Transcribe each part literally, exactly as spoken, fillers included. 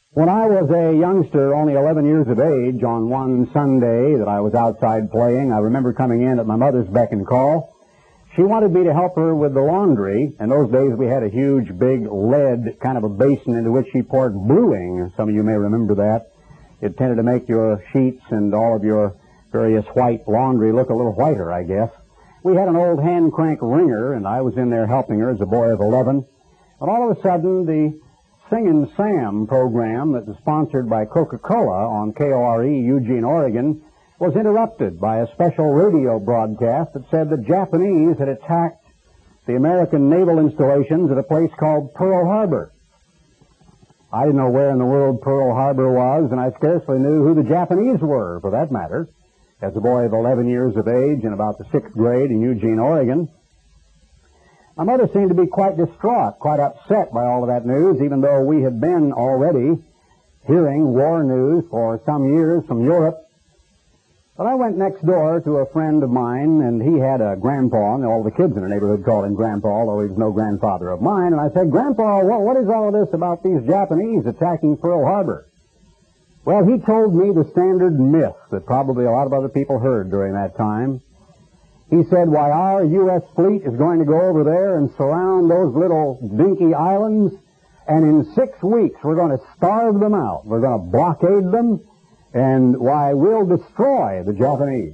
When I was a youngster, only eleven years of age, on one Sunday that I was outside playing, I remember coming in at my mother's beck and call. She wanted me to help her with the laundry. In those days, we had a huge, big lead kind of a basin into which she poured bluing. Some of you may remember that. It tended to make your sheets and all of your various white laundry look a little whiter, I guess. We had an old hand crank wringer, and I was in there helping her as a boy of eleven. And all of a sudden, the Singin' Sam program that was sponsored by Coca-Cola on K O R E, Eugene, Oregon, was interrupted by a special radio broadcast that said the Japanese had attacked the American naval installations at a place called Pearl Harbor. I didn't know where in the world Pearl Harbor was, and I scarcely knew who the Japanese were, for that matter. As a boy of eleven years of age in about the sixth grade in Eugene, Oregon, my mother seemed to be quite distraught, quite upset by all of that news, even though we had been already hearing war news for some years from Europe. But I went next door to a friend of mine, and he had a grandpa, and all the kids in the neighborhood called him Grandpa, although he was no grandfather of mine. And I said, Grandpa, what, what is all of this about these Japanese attacking Pearl Harbor? Well, he told me the standard myth that probably a lot of other people heard during that time. He said, why, our U S fleet is going to go over there and surround those little dinky islands, and in six weeks we're going to starve them out. We're going to blockade them, and why, we'll destroy the Japanese.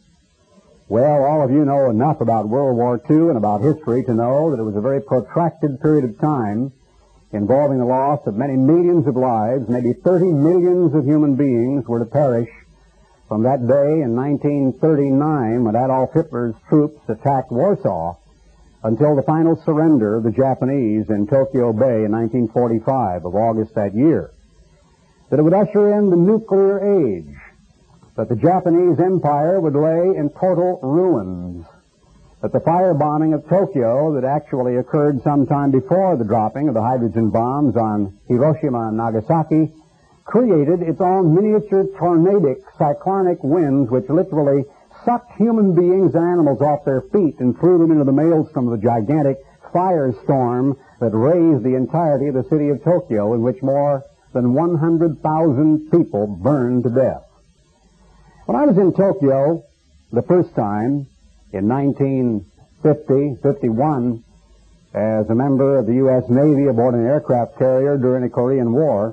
Well, all of you know enough about World War Two and about history to know that it was a very protracted period of time involving the loss of many millions of lives. Maybe thirty millions of human beings were to perish from that day in nineteen thirty-nine, when Adolf Hitler's troops attacked Warsaw, until the final surrender of the Japanese in Tokyo Bay in nineteen forty-five, of August that year. That it would usher in the nuclear age, that the Japanese empire would lay in total ruins, that the firebombing of Tokyo that actually occurred sometime before the dropping of the hydrogen bombs on Hiroshima and Nagasaki created its own miniature tornadic cyclonic winds which literally sucked human beings and animals off their feet and threw them into the maelstrom of the gigantic firestorm that razed the entirety of the city of Tokyo, in which more than one hundred thousand people burned to death. When I was in Tokyo the first time in nineteen fifty, fifty-one, as a member of the U S Navy aboard an aircraft carrier during the Korean War,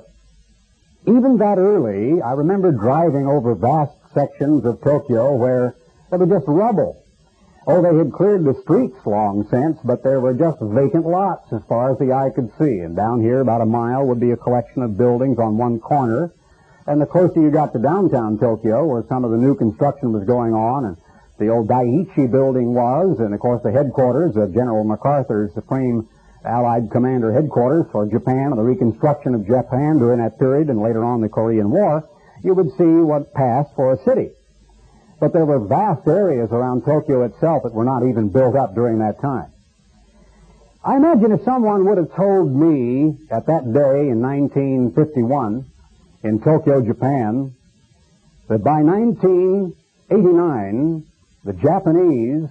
even that early, I remember driving over vast sections of Tokyo where there was just rubble. Oh, they had cleared the streets long since, but there were just vacant lots as far as the eye could see. And down here, about a mile, would be a collection of buildings on one corner. And the closer you got to downtown Tokyo, where some of the new construction was going on, and the old Daiichi building was, and of course the headquarters of General MacArthur's Supreme Allied Commander headquarters for Japan and the reconstruction of Japan during that period and later on the Korean War, you would see what passed for a city. But there were vast areas around Tokyo itself that were not even built up during that time. I imagine if someone would have told me at that day in nineteen fifty-one in Tokyo, Japan, that by nineteen eighty-nine the Japanese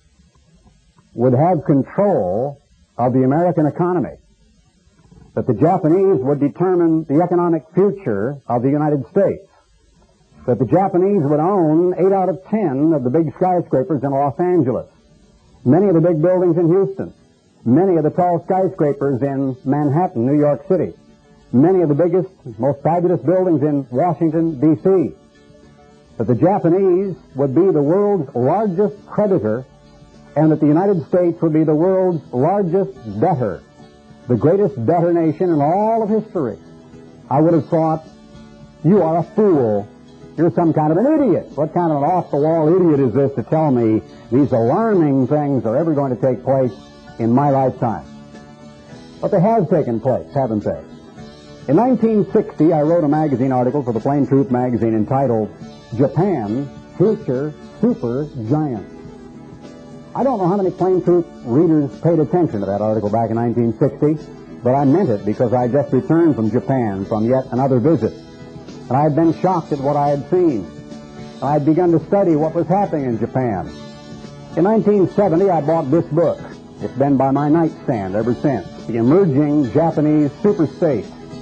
would have control of the American economy, that the Japanese would determine the economic future of the United States, that the Japanese would own eight out of ten of the big skyscrapers in Los Angeles, many of the big buildings in Houston, many of the tall skyscrapers in Manhattan, New York City, many of the biggest, most fabulous buildings in Washington, D C, that the Japanese would be the world's largest creditor, and that the United States would be the world's largest debtor, the greatest debtor nation in all of history. I would have thought, you are a fool. You're some kind of an idiot. What kind of an off-the-wall idiot is this to tell me these alarming things are ever going to take place in my lifetime? But they have taken place, haven't they? In nineteen sixty, I wrote a magazine article for the Plain Truth magazine entitled, Japan, Future Super Giant. I don't know how many Plain Truth readers paid attention to that article back in nineteen sixty, but I meant it because I had just returned from Japan from yet another visit. And I had been shocked at what I had seen. I had begun to study what was happening in Japan. In nineteen seventy, I bought this book. It's been by my nightstand ever since. The Emerging Japanese Superstate.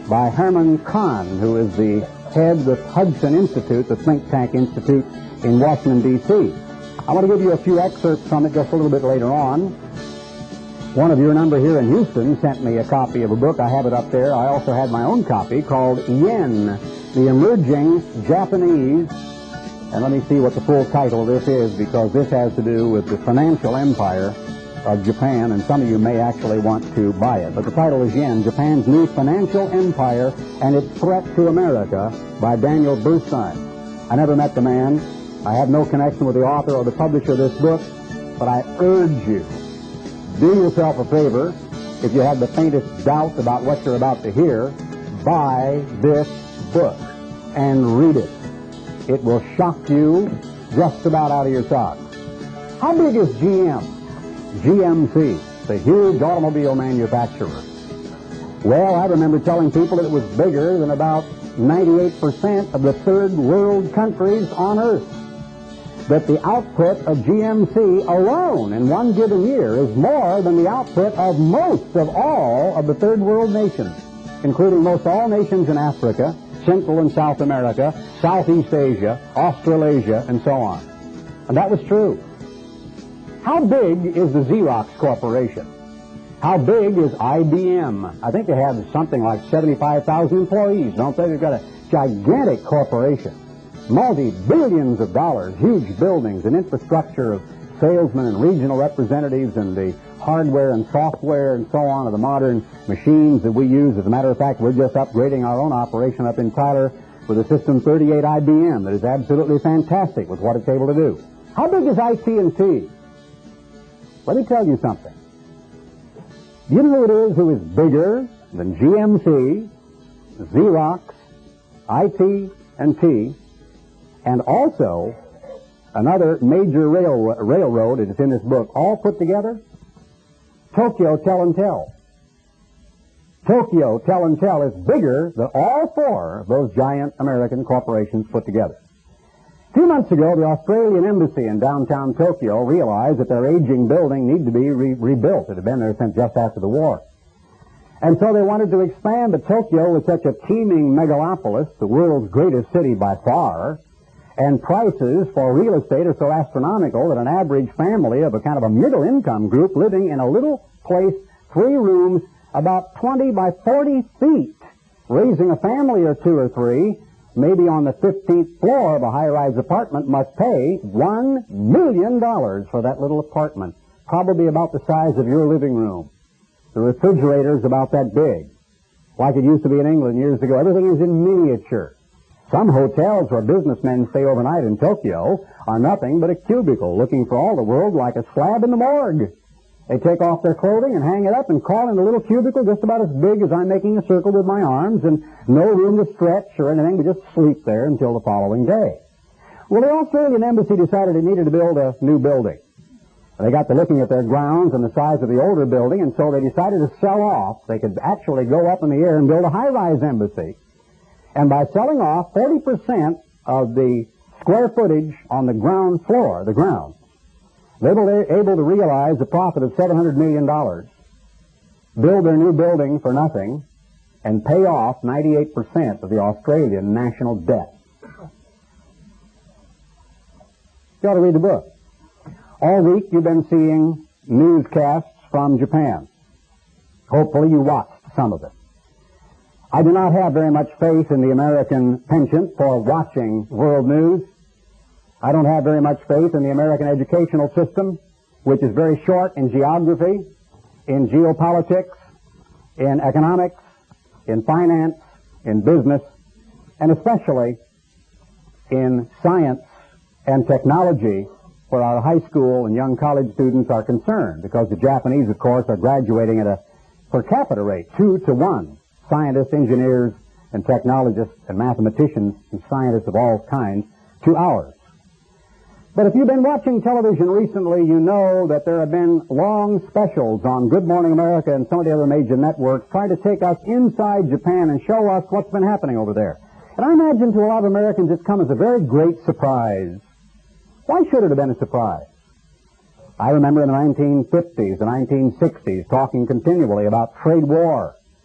by Herman Kahn, who is the head of the Hudson Institute, the think tank institute in Washington, D C I want to give you a few excerpts from it just a little bit later on. One of your number here in Houston sent me a copy of a book. I have it up there. I also had my own copy called Yen, the Emerging Japanese. And let me see what the full title of this is, because this has to do with the financial empire of Japan, and some of you may actually want to buy it. But the title is Yen, Japan's New Financial Empire and Its Threat to America, by Daniel Bernstein. I never met the man. I have no connection with the author or the publisher of this book, but I urge you, do yourself a favor. If you have the faintest doubt about what you're about to hear, buy this book and read it. It will shock you just about out of your socks. How big is G M? G M C, the huge automobile manufacturer. Well, I remember telling people that it was bigger than about ninety-eight percent of the third world countries on earth. That the output of G M C alone in one given year is more than the output of most of all of the third world nations, including most all nations in Africa, Central and South America, Southeast Asia, Australasia, and so on. And that was true. How big is the Xerox Corporation? How big is I B M? I think they have something like seventy-five thousand employees, don't they? They've got a gigantic corporation. Multi-billions of dollars, huge buildings, and infrastructure of salesmen and regional representatives, and the hardware and software and so on of the modern machines that we use. As a matter of fact, we're just upgrading our own operation up in Tyler with a System thirty-eight I B M that is absolutely fantastic with what it's able to do. How big is I T and T? Let me tell you something. Do you know who it is who is bigger than G M C, Xerox, I T and T, and also another major rail, railroad, and it's in this book, all put together? Tokyo Tel-and-Tel. Tokyo Tel-and-Tel is bigger than all four of those giant American corporations put together. A few months ago, the Australian Embassy in downtown Tokyo realized that their aging building needed to be re- rebuilt. It had been there since just after the war. And so they wanted to expand, but Tokyo was such a teeming megalopolis, the world's greatest city by far, and prices for real estate are so astronomical that an average family of a kind of a middle-income group living in a little place, three rooms, about twenty by forty feet, raising a family or two or three, maybe on the fifteenth floor of a high-rise apartment, must pay one million dollars for that little apartment, probably about the size of your living room. The refrigerator's about that big, like it used to be in England years ago. Everything is in miniature. Some hotels where businessmen stay overnight in Tokyo are nothing but a cubicle, looking for all the world like a slab in the morgue. They take off their clothing and hang it up and crawl in a little cubicle just about as big as I'm making a circle with my arms, and no room to stretch or anything, but just sleep there until the following day. Well, the Australian Embassy decided it needed to build a new building. They got to looking at their grounds and the size of the older building, and so they decided to sell off. They could actually go up in the air and build a high-rise embassy. And by selling off forty percent of the square footage on the ground floor, the ground, they were able to realize a profit of seven hundred million dollars, build their new building for nothing, and pay off ninety-eight percent of the Australian national debt. You ought to read the book. All week you've been seeing newscasts from Japan. Hopefully you watched some of it. I do not have very much faith in the American penchant for watching world news. I don't have very much faith in the American educational system, which is very short in geography, in geopolitics, in economics, in finance, in business, and especially in science and technology, where our high school and young college students are concerned, because the Japanese, of course, are graduating at a per capita rate, two to one. Scientists, engineers, and technologists, and mathematicians, and scientists of all kinds, to ours. But if you've been watching television recently, you know that there have been long specials on Good Morning America and some of the other major networks trying to take us inside Japan and show us what's been happening over there. And I imagine to a lot of Americans it's come as a very great surprise. Why should it have been a surprise? I remember in the nineteen fifties, the nineteen sixties, talking continually about trade war,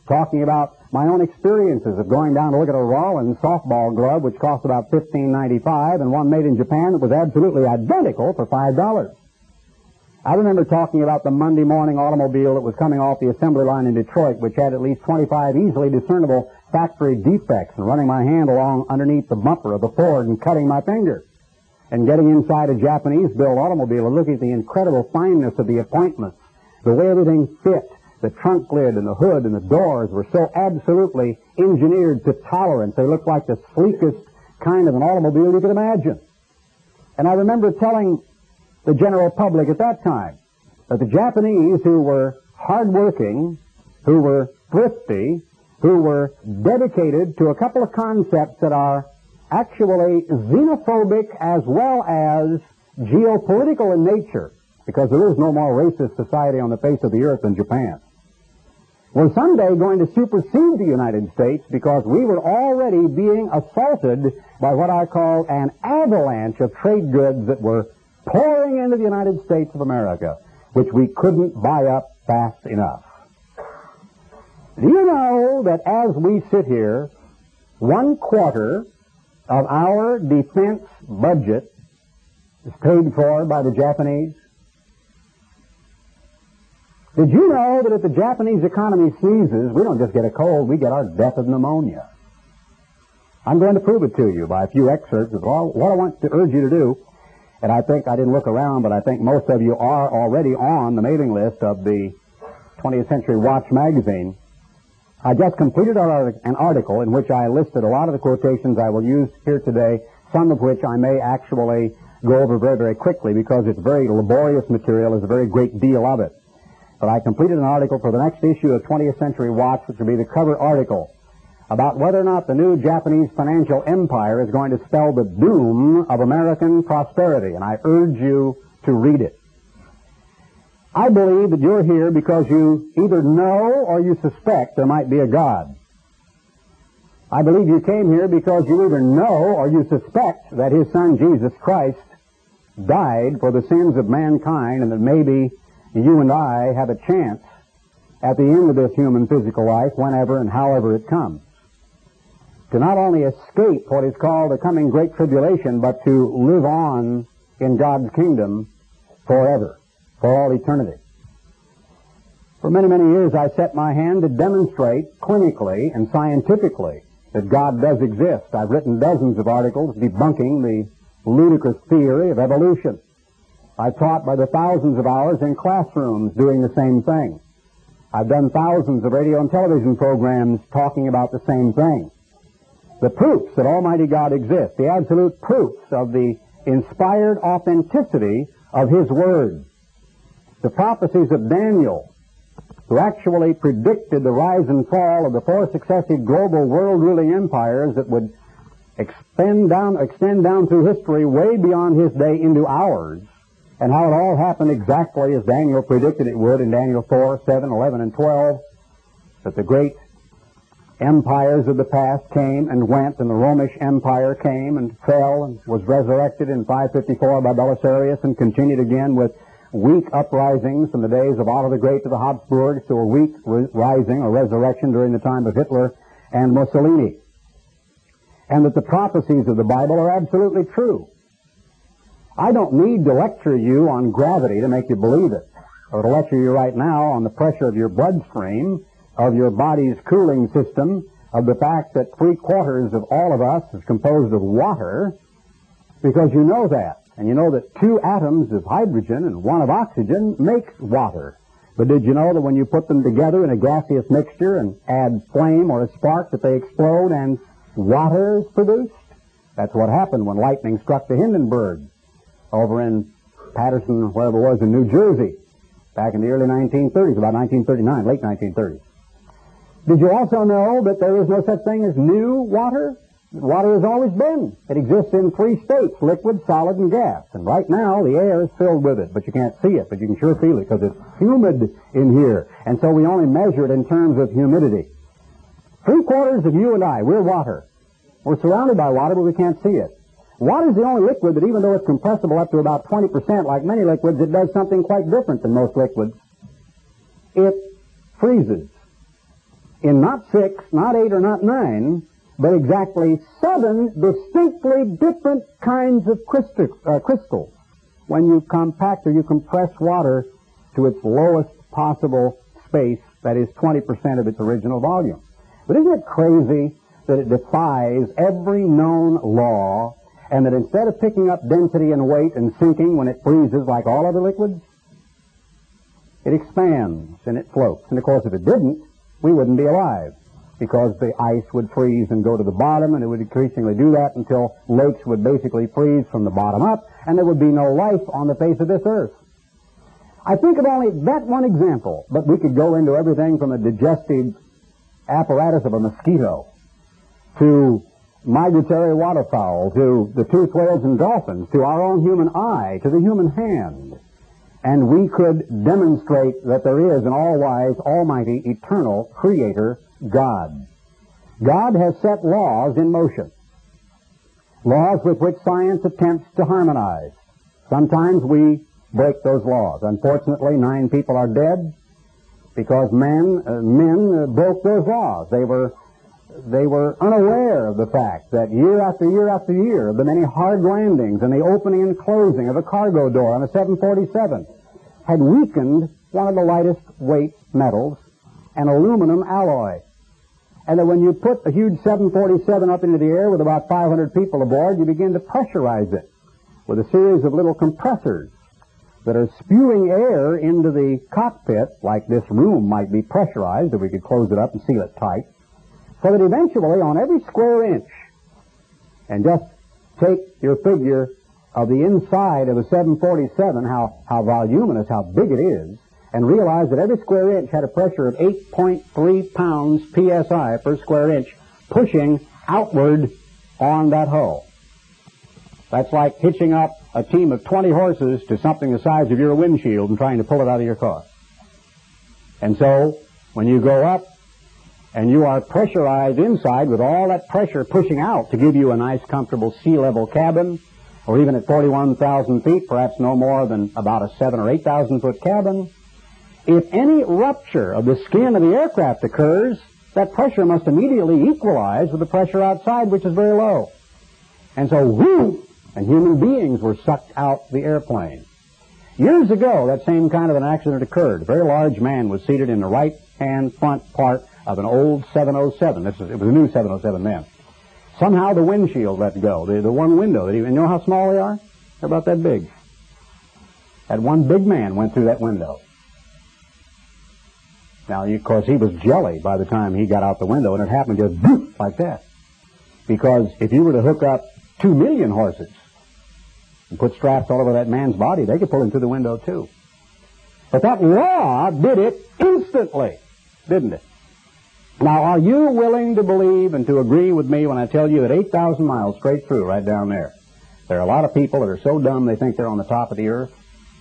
talking about my own experiences of going down to look at a Rollins softball glove, which cost about fifteen ninety-five, and one made in Japan that was absolutely identical for five dollars. I remember talking about the Monday morning automobile that was coming off the assembly line in Detroit, which had at least twenty-five easily discernible factory defects, and running my hand along underneath the bumper of the Ford and cutting my finger, and getting inside a Japanese-built automobile and looking at the incredible fineness of the appointments, the way everything fit. The trunk lid and the hood and the doors were so absolutely engineered to tolerance. They looked like the sleekest kind of an automobile you could imagine. And I remember telling the general public at that time that the Japanese, who were hardworking, who were thrifty, who were dedicated to a couple of concepts that are actually xenophobic as well as geopolitical in nature, because there is no more racist society on the face of the earth than Japan, were someday going to supersede the United States, because we were already being assaulted by what I call an avalanche of trade goods that were pouring into the United States of America, which we couldn't buy up fast enough. Do you know that as we sit here, one quarter of our defense budget is paid for by the Japanese? Did you know that if the Japanese economy sneezes, we don't just get a cold, we get our death of pneumonia? I'm going to prove it to you by a few excerpts of all, what I want to urge you to do. And I think, I didn't look around, but I think most of you are already on the mailing list of the twentieth Century Watch magazine. I just completed an article in which I listed a lot of the quotations I will use here today, some of which I may actually go over very, very quickly because it's very laborious material. There's a very great deal of it. But I completed an article for the next issue of twentieth Century Watch, which will be the cover article, about whether or not the new Japanese financial empire is going to spell the doom of American prosperity. And I urge you to read it. I believe that you're here because you either know or you suspect there might be a God. I believe you came here because you either know or you suspect that His Son Jesus Christ died for the sins of mankind, and that maybe you and I have a chance at the end of this human physical life, whenever and however it comes, to not only escape what is called the coming great tribulation, but to live on in God's kingdom forever, for all eternity. For many, many years I set my hand to demonstrate clinically and scientifically that God does exist. I've written dozens of articles debunking the ludicrous theory of evolution. I've taught by the thousands of hours in classrooms doing the same thing. I've done thousands of radio and television programs talking about the same thing. The proofs that Almighty God exists, the absolute proofs of the inspired authenticity of His Word. The prophecies of Daniel, who actually predicted the rise and fall of the four successive global world-ruling empires that would extend down, extend down through history way beyond his day into ours, and how it all happened exactly as Daniel predicted it would in Daniel four, seven, eleven, and twelve, that the great empires of the past came and went, and the Romish Empire came and fell and was resurrected in five fifty-four by Belisarius, and continued again with weak uprisings from the days of Otto the Great to the Habsburgs, to a weak rising or resurrection during the time of Hitler and Mussolini. And that the prophecies of the Bible are absolutely true. I don't need to lecture you on gravity to make you believe it, or to lecture you right now on the pressure of your bloodstream, of your body's cooling system, of the fact that three quarters of all of us is composed of water, because you know that. And you know that two atoms of hydrogen and one of oxygen makes water. But did you know that when you put them together in a gaseous mixture and add flame or a spark, that they explode and water is produced? That's what happened when lightning struck the Hindenburg over in Patterson, wherever it was, in New Jersey, back in the early nineteen thirties, about nineteen thirty-nine, late nineteen thirties. Did you also know that there is no such thing as new water? Water has always been. It exists in three states, liquid, solid, and gas. And right now, the air is filled with it, but you can't see it, but you can sure feel it, because it's humid in here. And so we only measure it in terms of humidity. Three quarters of you and I, we're water. We're surrounded by water, but we can't see it. Water is the only liquid that, even though it's compressible up to about twenty percent, like many liquids, it does something quite different than most liquids. It freezes. in not six, not eight, or not nine, but exactly seven distinctly different kinds of crystal, uh, crystals when you compact or you compress water to its lowest possible space, that is twenty percent of its original volume. But isn't it crazy that it defies every known law, and that instead of picking up density and weight and sinking when it freezes like all other liquids, it expands and it floats? And of course, if it didn't, we wouldn't be alive, because the ice would freeze and go to the bottom, and it would increasingly do that until lakes would basically freeze from the bottom up, and there would be no life on the face of this earth. I think of only that one example, but we could go into everything from the digestive apparatus of a mosquito to migratory waterfowl, to the toothed whales and dolphins, to our own human eye, to the human hand. And we could demonstrate that there is an all-wise, almighty, eternal creator God. God has set laws in motion, laws with which science attempts to harmonize. Sometimes we break those laws. Unfortunately, nine people are dead because men uh, men uh, broke those laws. They were they were unaware of the fact that year after year after year, the many hard landings and the opening and closing of a cargo door on a seven forty-seven had weakened one of the lightest weight metals, an aluminum alloy. And that when you put a huge seven forty-seven up into the air with about five hundred people aboard, you begin to pressurize it with a series of little compressors that are spewing air into the cockpit, like this room might be pressurized if we could close it up and seal it tight, so that eventually on every square inch, and just take your figure of the inside of a seven forty-seven, how, how voluminous, how big it is, and realize that every square inch had a pressure of eight point three pounds P S I per square inch pushing outward on that hull. That's like hitching up a team of twenty horses to something the size of your windshield and trying to pull it out of your car. And so, when you go up and you are pressurized inside with all that pressure pushing out to give you a nice, comfortable sea-level cabin, or even at forty-one thousand feet, perhaps no more than about a seven or eight thousand foot cabin, if any rupture of the skin of the aircraft occurs, that pressure must immediately equalize with the pressure outside, which is very low. And so, whoo! And human beings were sucked out the airplane. Years ago, that same kind of an accident occurred. A very large man was seated in the right-hand front part of an old seven oh seven. This was, it was a new seven oh seven then. Somehow the windshield let go, the, the one window. That even, you know how small they are? They're about that big. That one big man went through that window. Now, of course, he was jelly by the time he got out the window, and it happened just boop, like that. Because if you were to hook up two million horses and put straps all over that man's body, they could pull him through the window too. But that law did it instantly, didn't it? Now, are you willing to believe and to agree with me when I tell you that eight thousand miles straight through, right down there, there are a lot of people that are so dumb they think they're on the top of the earth?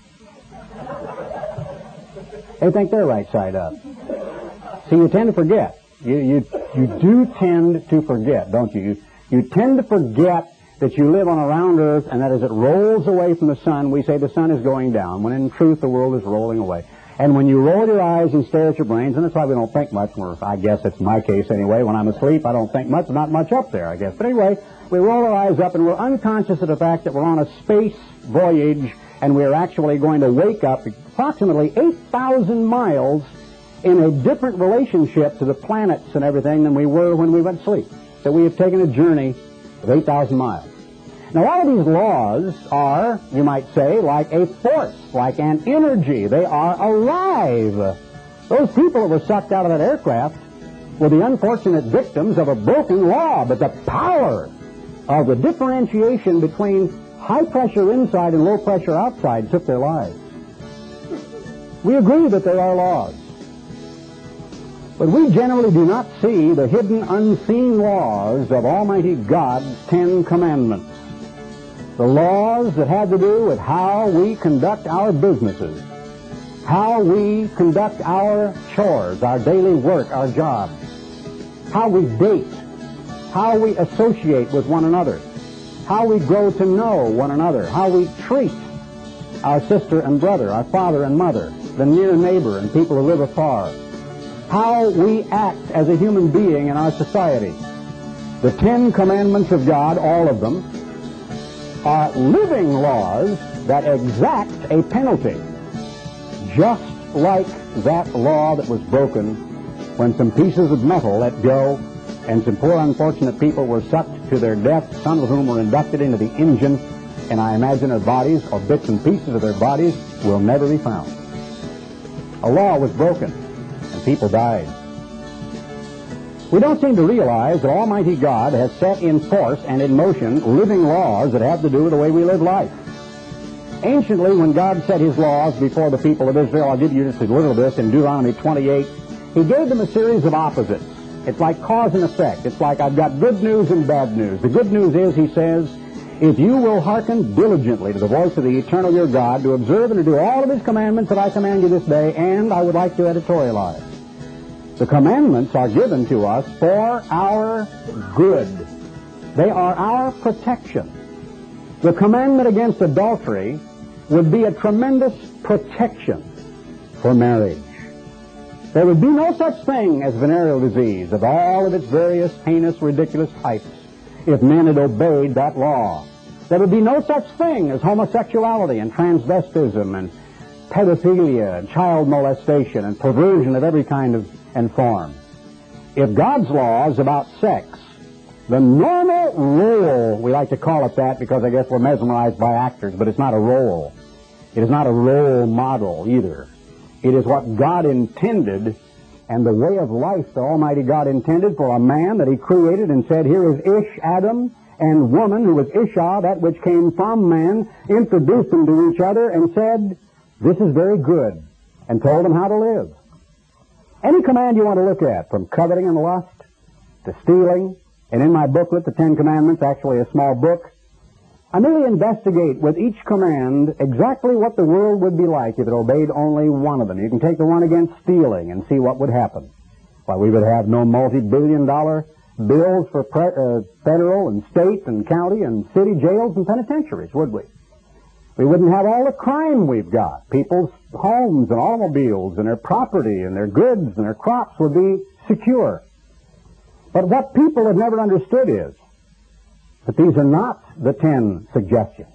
They think they're right side up. See, you tend to forget. You, you, you do tend to forget, don't you? You, you tend to forget that you live on a round earth, and that as it rolls away from the sun, we say the sun is going down, when in truth the world is rolling away. And when you roll your eyes and stare at your brains, and that's why we don't think much, or I guess it's my case anyway, when I'm asleep I don't think much, not much up there, I guess. But anyway, we roll our eyes up and we're unconscious of the fact that we're on a space voyage, and we're actually going to wake up approximately eight thousand miles in a different relationship to the planets and everything than we were when we went to sleep. So we have taken a journey of eight thousand miles. Now, all of these laws are, you might say, like a force, like an energy. They are alive. Those people that were sucked out of that aircraft were the unfortunate victims of a broken law, but the power of the differentiation between high pressure inside and low pressure outside took their lives. We agree that there are laws, but we generally do not see the hidden, unseen laws of Almighty God's Ten Commandments. The laws that have to do with how we conduct our businesses, how we conduct our chores, our daily work, our jobs, how we date, how we associate with one another, how we grow to know one another, how we treat our sister and brother, our father and mother, the near neighbor and people who live afar. how we act as a human being in our society. The Ten Commandments of God, all of them, are living laws that exact a penalty, just like that law that was broken when some pieces of metal let go and some poor unfortunate people were sucked to their death, some of whom were inducted into the engine, and I imagine their bodies or bits and pieces of their bodies will never be found. A law was broken and people died. We don't seem to realize that Almighty God has set in force and in motion living laws that have to do with the way we live life. Anciently, when God set his laws before the people of Israel, I'll give you just a little of this in Deuteronomy twenty-eight, he gave them a series of opposites. It's like cause and effect. It's like I've got good news and bad news. The good news is, he says, if you will hearken diligently to the voice of the eternal your God, to observe and to do all of his commandments that I command you this day, and I would like to editorialize. The commandments are given to us for our good. They are our protection. The commandment against adultery would be a tremendous protection for marriage. There would be no such thing as venereal disease of all of its various heinous, ridiculous types if men had obeyed that law. There would be no such thing as homosexuality and transvestism and pedophilia and child molestation and perversion of every kind of and form. If God's law is about sex, the normal role, we like to call it that because I guess we're mesmerized by actors, but it's not a role. It is not a role model either. It is what God intended and the way of life that Almighty God intended for a man that he created and said, here is Ish, Adam, and woman, who was Isha, that which came from man, introduced them to each other and said, this is very good, and told them how to live. Any command you want to look at, from coveting and lust to stealing, and in my booklet, The Ten Commandments, actually a small book, I merely investigate with each command exactly what the world would be like if it obeyed only one of them. You can take the one against stealing and see what would happen. Why, we would have no multi-billion dollar bills for pre- uh, federal and state and county and city jails and penitentiaries, would we? We wouldn't have all the crime we've got. People's homes and automobiles and their property and their goods and their crops would be secure. But what people have never understood is that these are not the ten suggestions.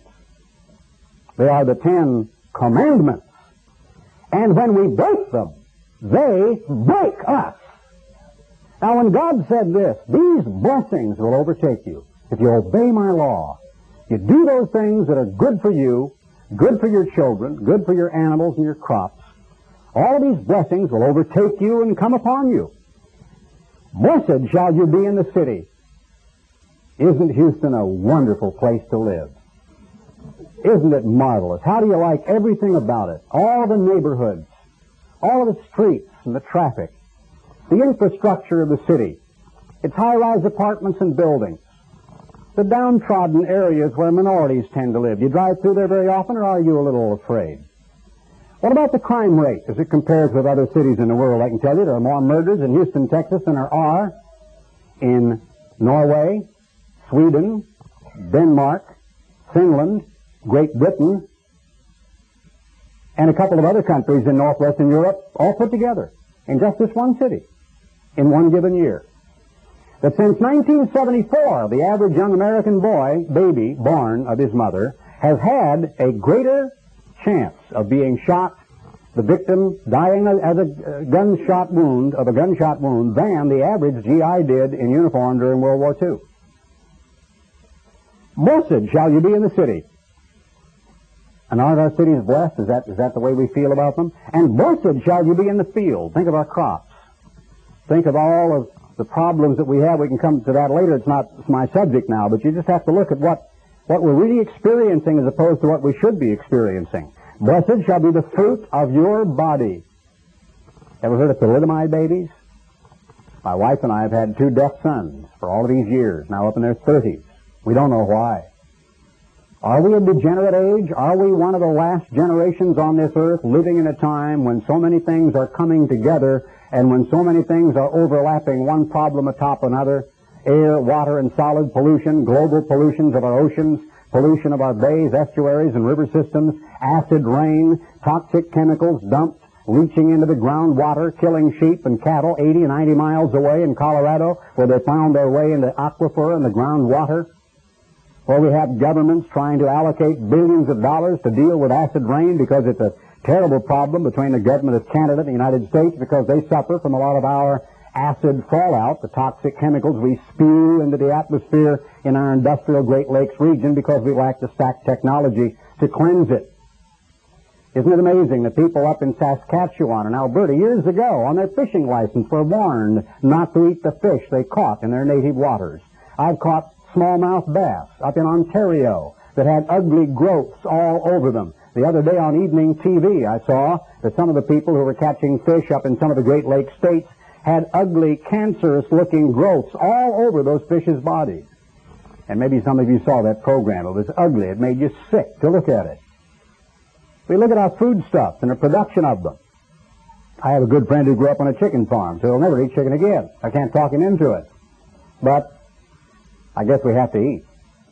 They are the ten commandments. And when we break them, they break us. Now, when God said this, these blessings will overtake you if you obey my law. You do those things that are good for you, good for your children, good for your animals and your crops. All of these blessings will overtake you and come upon you. Blessed shall you be in the city. Isn't Houston a wonderful place to live? Isn't it marvelous? How do you like everything about it? All the neighborhoods, all of the streets and the traffic, the infrastructure of the city, its high-rise apartments and buildings, the downtrodden areas where minorities tend to live. Do you drive through there very often, or are you a little afraid? What about the crime rate as it compares with other cities in the world? I can tell you there are more murders in Houston, Texas than there are in Norway, Sweden, Denmark, Finland, Great Britain, and a couple of other countries in northwestern Europe, all put together in just this one city in one given year. That since nineteen seventy-four, the average young American boy, baby, born of his mother, has had a greater chance of being shot, the victim dying as a gunshot wound, of a gunshot wound, than the average G I did in uniform during World War Two. Blessed shall you be in the city. And aren't our cities blessed? Is that, is that the way we feel about them? And blessed shall you be in the field. Think of our crops. Think of all of the problems that we have. We can come to that later. It's not it's my subject now, but you just have to look at what, what we're really experiencing as opposed to what we should be experiencing. Blessed shall be the fruit of your body. Ever heard of thalidomide babies? My wife and I have had two deaf sons for all of these years, now up in their thirties. We don't know why. Are we a degenerate age? Are we one of the last generations on this earth living in a time when so many things are coming together and when so many things are overlapping, one problem atop another? Air, water, and solid pollution, global pollutions of our oceans, pollution of our bays, estuaries, and river systems, acid rain, toxic chemicals dumped leaching into the groundwater, killing sheep and cattle eighty, ninety miles away in Colorado, where they found their way into aquifer and the groundwater, where we have governments trying to allocate billions of dollars to deal with acid rain because it's a terrible problem between the government of Canada and the United States because they suffer from a lot of our acid fallout, the toxic chemicals we spew into the atmosphere in our industrial Great Lakes region because we lack the stack technology to cleanse it. Isn't it amazing that people up in Saskatchewan and Alberta years ago on their fishing license were warned not to eat the fish they caught in their native waters? I've caught smallmouth bass up in Ontario that had ugly growths all over them. The other day on evening T V I saw that some of the people who were catching fish up in some of the Great Lakes states had ugly, cancerous-looking growths all over those fish's bodies. And maybe some of you saw that program. It was ugly. It made you sick to look at it. We look at our foodstuffs and the production of them. I have a good friend who grew up on a chicken farm, so he'll never eat chicken again. I can't talk him into it. But I guess we have to eat.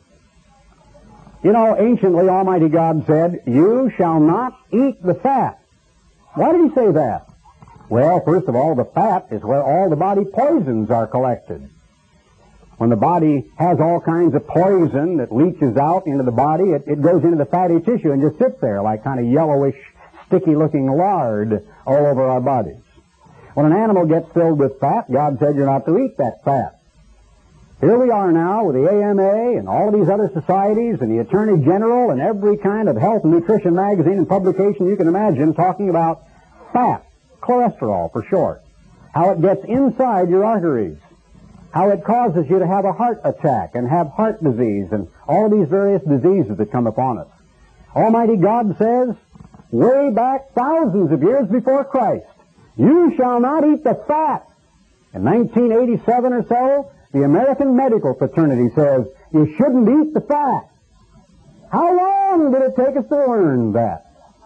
You know, anciently Almighty God said, "You shall not eat the fat." Why did he say that? Well, first of all, the fat is where all the body poisons are collected. When the body has all kinds of poison that leaches out into the body, it, it goes into the fatty tissue and just sits there like kind of yellowish, sticky-looking lard all over our bodies. When an animal gets filled with fat, God said you're not to eat that fat. Here we are now with the A M A and all of these other societies and the Attorney General and every kind of health and nutrition magazine and publication you can imagine talking about fat, cholesterol for short, how it gets inside your arteries, how it causes you to have a heart attack and have heart disease and all of these various diseases that come upon us. Almighty God says, way back thousands of years before Christ, you shall not eat the fat. In nineteen eighty-seven or so, the American Medical Fraternity says you shouldn't eat the fat. How long did it take us to learn that?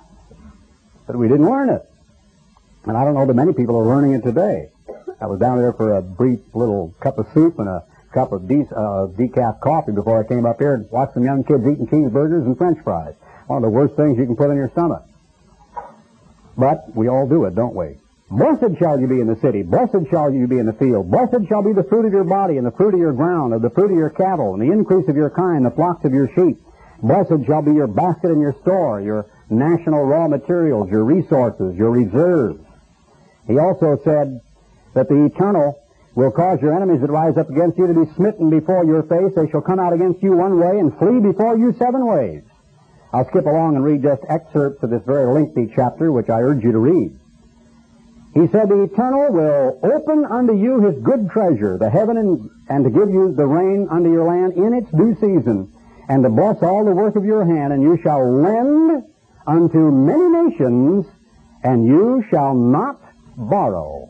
But we didn't learn it. And I don't know that many people are learning it today. I was down there for a brief little cup of soup and a cup of de- uh, decaf coffee before I came up here and watched some young kids eating cheeseburgers and French fries. One of the worst things you can put in your stomach. But we all do it, don't we? Blessed shall you be in the city. Blessed shall you be in the field. Blessed shall be the fruit of your body and the fruit of your ground, and the fruit of your cattle, and the increase of your kind, the flocks of your sheep. Blessed shall be your basket and your store, your national raw materials, your resources, your reserves. He also said that the Eternal will cause your enemies that rise up against you to be smitten before your face. They shall come out against you one way and flee before you seven ways. I'll skip along and read just excerpts of this very lengthy chapter, which I urge you to read. He said, the Eternal will open unto you his good treasure, the heaven, and, and to give you the rain unto your land in its due season, and to bless all the work of your hand, and you shall lend unto many nations, and you shall not borrow.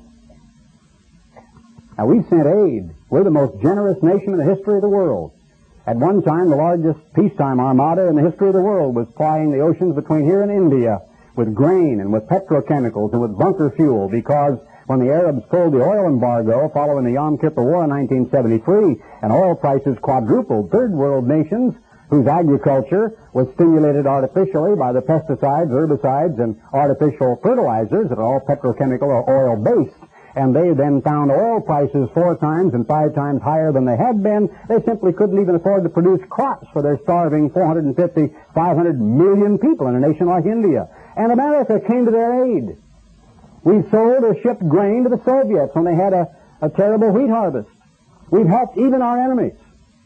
Now, we sent aid. We're the most generous nation in the history of the world. At one time, the largest peacetime armada in the history of the world was plying the oceans between here and India with grain and with petrochemicals and with bunker fuel, because when the Arabs pulled the oil embargo following the Yom Kippur War in nineteen seventy-three and oil prices quadrupled, third world nations whose agriculture was stimulated artificially by the pesticides, herbicides, and artificial fertilizers that are all petrochemical or oil-based, and they then found oil prices four times and five times higher than they had been, they simply couldn't even afford to produce crops for their starving four hundred fifty, five hundred million people in a nation like India. And America came to their aid. We sold or shipped grain to the Soviets when they had a, a terrible wheat harvest. We've helped even our enemies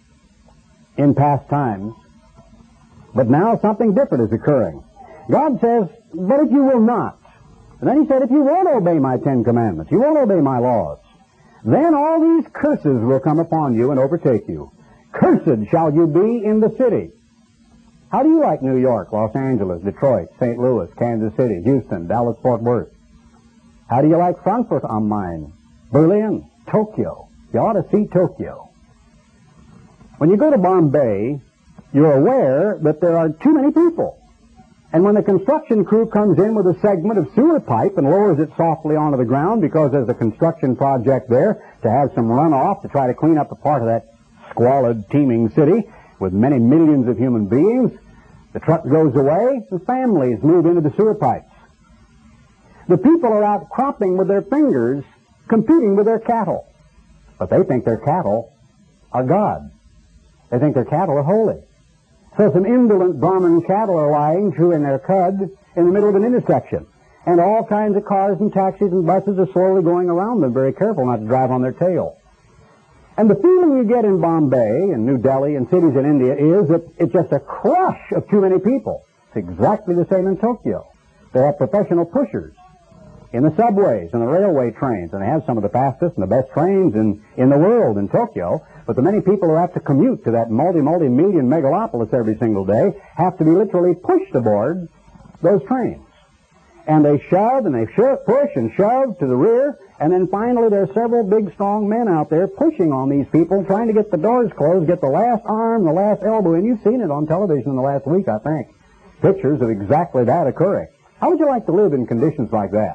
in past times. But now something different is occurring. God says, but if you will not, and then he said, if you won't obey my Ten Commandments, you won't obey my laws, then all these curses will come upon you and overtake you. Cursed shall you be in the city. How do you like New York, Los Angeles, Detroit, Saint Louis, Kansas City, Houston, Dallas, Fort Worth? How do you like Frankfurt am Main, Berlin, Tokyo? You ought to see Tokyo. When you go to Bombay, you're aware that there are too many people. And when the construction crew comes in with a segment of sewer pipe and lowers it softly onto the ground because there's a construction project there to have some runoff to try to clean up a part of that squalid, teeming city with many millions of human beings, the truck goes away and families move into the sewer pipes. The people are out cropping with their fingers, competing with their cattle. But they think their cattle are God. They think their cattle are holy. So some indolent Brahmin cattle are lying, chewing their cud, in the middle of an intersection. And all kinds of cars and taxis and buses are slowly going around them, very careful not to drive on their tail. And the feeling you get in Bombay and New Delhi and cities in India is that it's just a crush of too many people. It's exactly the same in Tokyo. They have professional pushers in the subways and the railway trains, and they have some of the fastest and the best trains in, in the world in Tokyo. But the many people who have to commute to that multi, multi-million megalopolis every single day have to be literally pushed aboard those trains. And they shove and they shove, push and shove to the rear, and then finally there are several big, strong men out there pushing on these people, trying to get the doors closed, get the last arm, the last elbow in. You've seen it on television in the last week, I think. Pictures of exactly that occurring. How would you like to live in conditions like that?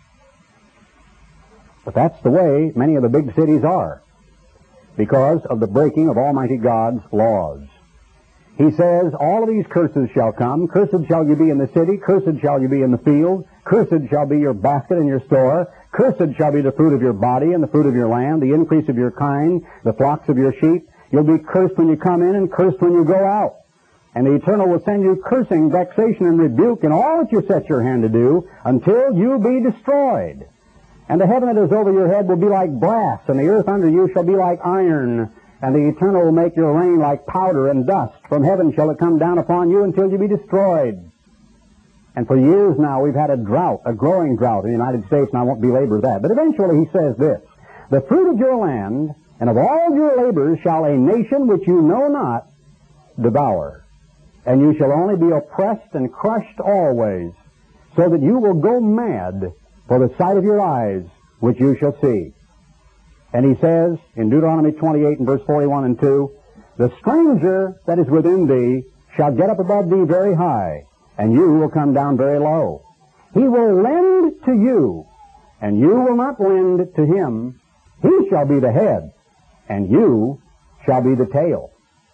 But that's the way many of the big cities are, because of the breaking of Almighty God's laws. He says, all of these curses shall come. Cursed shall you be in the city. Cursed shall you be in the field. Cursed shall be your basket and your store. Cursed shall be the fruit of your body and the fruit of your land, the increase of your kind, the flocks of your sheep. You'll be cursed when you come in and cursed when you go out. And the Eternal will send you cursing, vexation, and rebuke in all that you set your hand to do until you be destroyed. And the heaven that is over your head will be like brass, and the earth under you shall be like iron. And the Eternal will make your rain like powder and dust. From heaven shall it come down upon you until you be destroyed. And for years now we've had a drought, a growing drought in the United States, and I won't belabor that. But eventually he says this, the fruit of your land and of all your labors shall a nation which you know not devour. And you shall only be oppressed and crushed always, so that you will go mad for the sight of your eyes, which you shall see. And he says in Deuteronomy twenty-eight and verse forty-one and two, the stranger that is within thee shall get up above thee very high, and you will come down very low. He will lend to you, and you will not lend to him. He shall be the head, and you shall be the tail.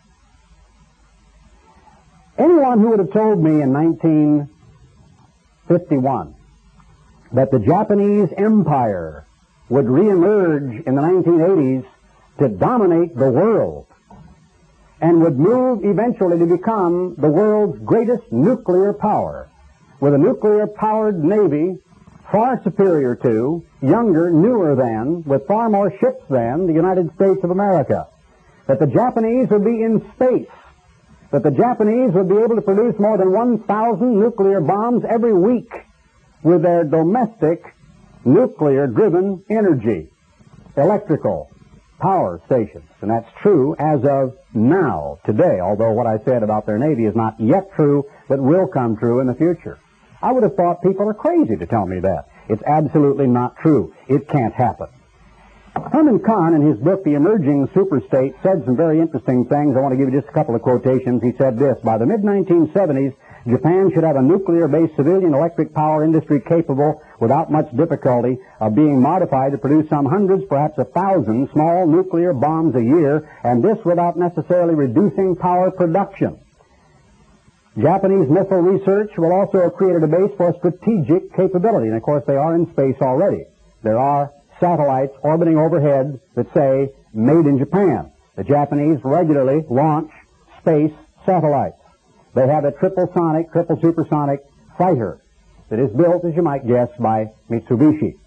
Anyone who would have told me in nineteen fifty-one that the Japanese Empire would reemerge in the nineteen eighties to dominate the world and would move eventually to become the world's greatest nuclear power, with a nuclear-powered navy far superior to, younger, newer than, with far more ships than the United States of America, that the Japanese would be in space, that the Japanese would be able to produce more than one thousand nuclear bombs every week with their domestic nuclear-driven energy, electrical power stations. And that's true as of now, today, although what I said about their Navy is not yet true, but will come true in the future. I would have thought people are crazy to tell me that. It's absolutely not true. It can't happen. Herman Kahn, in his book, The Emerging Superstate, said some very interesting things. I want to give you just a couple of quotations. He said this, by the mid nineteen seventies, Japan should have a nuclear-based civilian electric power industry capable, without much difficulty, of being modified to produce some hundreds, perhaps a thousand, small nuclear bombs a year, and this without necessarily reducing power production. Japanese missile research will also have created a base for strategic capability, and of course they are in space already. There are satellites orbiting overhead that say, made in Japan. The Japanese regularly launch space satellites. They have a triple sonic, triple supersonic fighter that is built, as you might guess, by Mitsubishi.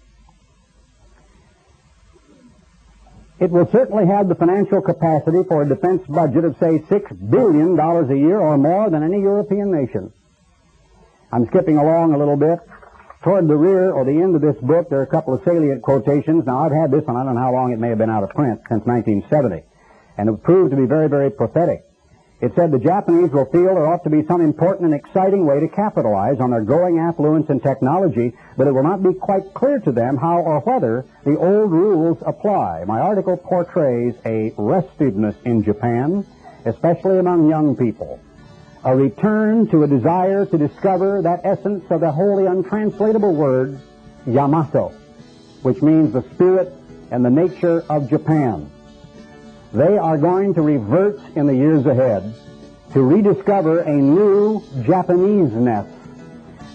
It will certainly have the financial capacity for a defense budget of, say, six billion dollars a year or more than any European nation. I'm skipping along a little bit. Toward the rear or the end of this book, there are a couple of salient quotations. Now, I've had this one, I don't know how long it may have been out of print, since nineteen seventy, and it proved to be very, very prophetic. It said the Japanese will feel there ought to be some important and exciting way to capitalize on their growing affluence and technology, but it will not be quite clear to them how or whether the old rules apply. My article portrays a restiveness in Japan, especially among young people, a return to a desire to discover that essence of the wholly untranslatable word, Yamato, which means the spirit and the nature of Japan. They are going to revert in the years ahead to rediscover a new Japanese-ness.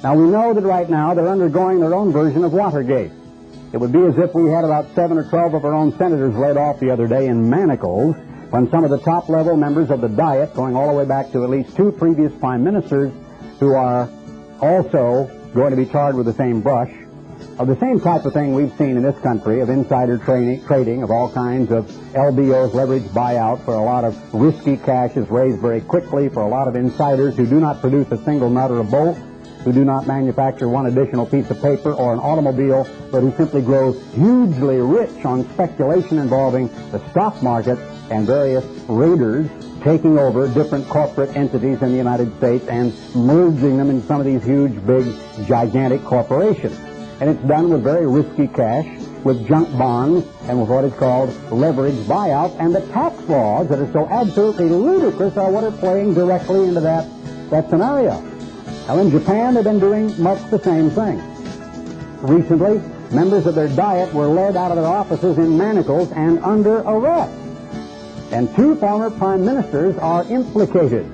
Now, we know that right now they're undergoing their own version of Watergate. It would be as if we had about seven or twelve of our own senators laid off the other day in manacles when some of the top-level members of the Diet, going all the way back to at least two previous prime ministers who are also going to be charged with the same brush, of the same type of thing we've seen in this country, of insider trading, trading of all kinds of L B Os, leveraged buyout for a lot of risky cash is raised very quickly for a lot of insiders who do not produce a single nut or a bolt, who do not manufacture one additional piece of paper or an automobile, but who simply grow hugely rich on speculation involving the stock market and various raiders taking over different corporate entities in the United States and merging them in some of these huge, big, gigantic corporations. And it's done with very risky cash, with junk bonds, and with what is called leveraged buyout. And the tax laws that are so absolutely ludicrous are what are playing directly into that, that scenario. Now, in Japan, they've been doing much the same thing. Recently, members of their Diet were led out of their offices in manacles and under arrest. And two former prime ministers are implicated.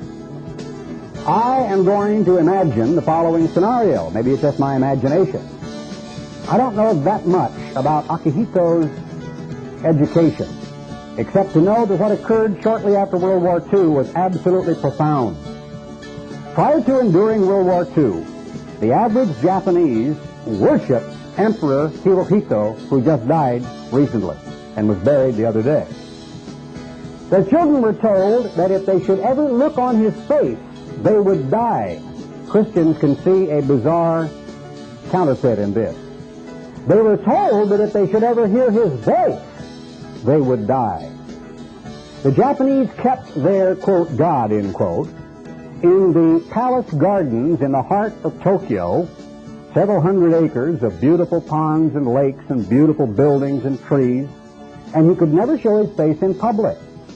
I am going to imagine the following scenario. Maybe it's just my imagination. I don't know that much about Akihito's education, except to know that what occurred shortly after World War Two was absolutely profound. Prior to enduring World War Two, the average Japanese worshipped Emperor Hirohito, who just died recently and was buried the other day. Their children were told that if they should ever look on his face, they would die. Christians can see a bizarre counterfeit in this. They were told that if they should ever hear his voice, they would die. The Japanese kept their, quote, God, end quote, in the palace gardens in the heart of Tokyo, several hundred acres of beautiful ponds and lakes and beautiful buildings and trees, and he could never show his face in public.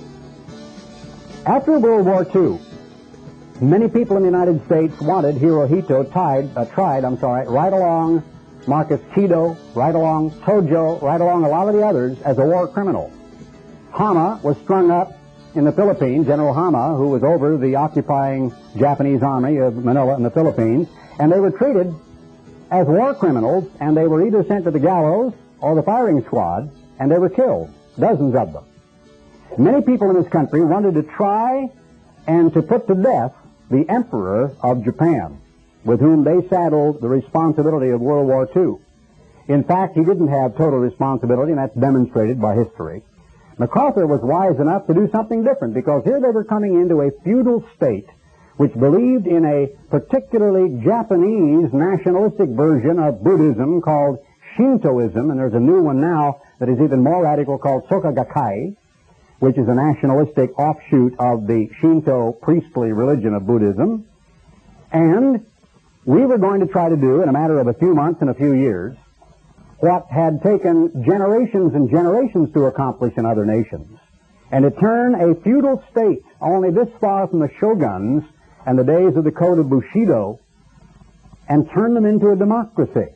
After World War Two, many people in the United States wanted Hirohito tied, uh, tried, I'm sorry, right along Marcus Kido, right along Tojo, right along a lot of the others as a war criminal. Hama was strung up in the Philippines, General Hama, who was over the occupying Japanese army of Manila in the Philippines, and they were treated as war criminals, and they were either sent to the gallows or the firing squad, and they were killed, dozens of them. Many people in this country wanted to try and to put to death the Emperor of Japan, with whom they saddled the responsibility of World War Two. In fact, he didn't have total responsibility, and that's demonstrated by history. MacArthur was wise enough to do something different, because here they were coming into a feudal state which believed in a particularly Japanese nationalistic version of Buddhism called Shintoism, and there's a new one now that is even more radical called Soka Gakkai, which is a nationalistic offshoot of the Shinto priestly religion of Buddhism. And we were going to try to do, in a matter of a few months and a few years, what had taken generations and generations to accomplish in other nations, and to turn a feudal state only this far from the shoguns and the days of the code of Bushido, and turn them into a democracy.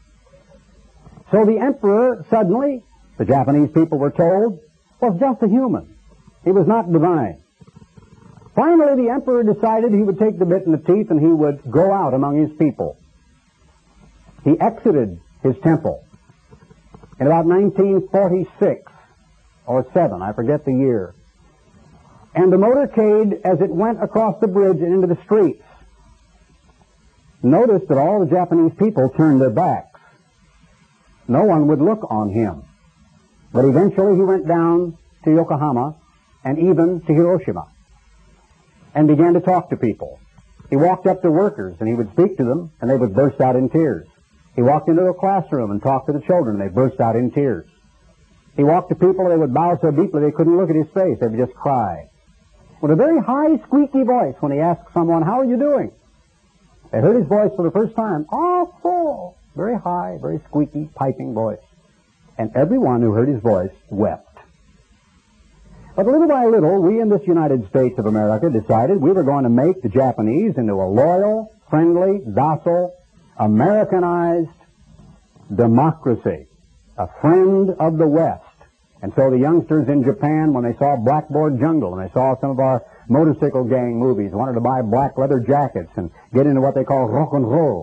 So the emperor suddenly, the Japanese people were told, was just a human. He was not divine. Finally, the emperor decided he would take the bit in the teeth and he would go out among his people. He exited his temple in about nineteen forty-six or seven, I forget the year. And the motorcade, as it went across the bridge and into the streets, noticed that all the Japanese people turned their backs. No one would look on him. But eventually he went down to Yokohama and even to Hiroshima and began to talk to people. He walked up to workers and he would speak to them and they would burst out in tears. He walked into a classroom and talked to the children and they burst out in tears. He walked to people and they would bow so deeply they couldn't look at his face. They would just cry. With a very high, squeaky voice when he asked someone, "How are you doing?" They heard his voice for the first time. Awful! Very high, very squeaky, piping voice. And everyone who heard his voice wept. But little by little, we in this United States of America decided we were going to make the Japanese into a loyal, friendly, docile, Americanized democracy, a friend of the West. And so the youngsters in Japan, when they saw Blackboard Jungle and they saw some of our motorcycle gang movies, wanted to buy black leather jackets and get into what they call rock and roll.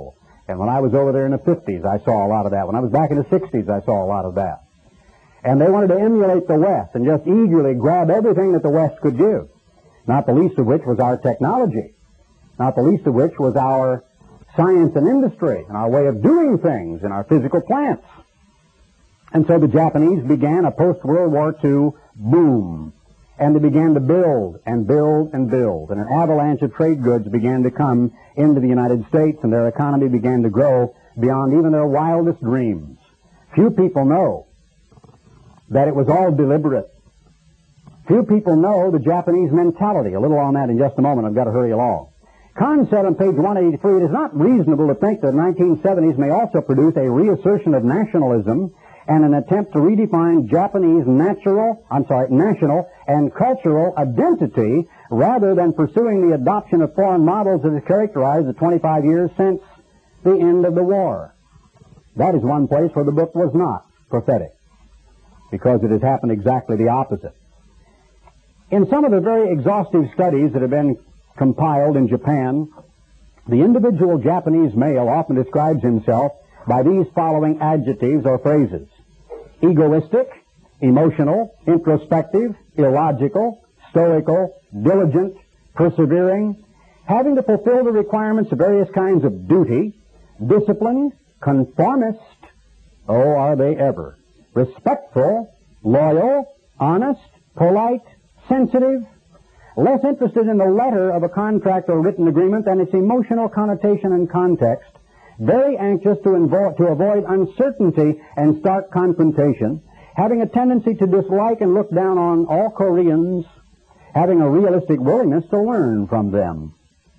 And when I was over there in the fifties, I saw a lot of that. When I was back in the sixties, I saw a lot of that. And they wanted to emulate the West and just eagerly grab everything that the West could give, not the least of which was our technology, not the least of which was our science and industry and our way of doing things and our physical plants. And so the Japanese began a post-World War Two boom, and they began to build and build and build, and an avalanche of trade goods began to come into the United States, and their economy began to grow beyond even their wildest dreams. Few people know that it was all deliberate. Few people know the Japanese mentality. A little on that in just a moment. I've got to hurry along. Kahn said on page one eighty-three, it is not reasonable to think that the nineteen seventies may also produce a reassertion of nationalism and an attempt to redefine Japanese natural, I'm sorry, national and cultural identity rather than pursuing the adoption of foreign models that has characterized the twenty-five years since the end of the war. That is one place where the book was not prophetic, because it has happened exactly the opposite. In some of the very exhaustive studies that have been compiled in Japan, the individual Japanese male often describes himself by these following adjectives or phrases: egoistic, emotional, introspective, illogical, stoical, diligent, persevering, having to fulfill the requirements of various kinds of duty, disciplined, conformist, oh, are they ever, respectful, loyal, honest, polite, sensitive, less interested in the letter of a contract or written agreement than its emotional connotation and context, very anxious to, invo- to avoid uncertainty and stark confrontation, having a tendency to dislike and look down on all Koreans, having a realistic willingness to learn from them.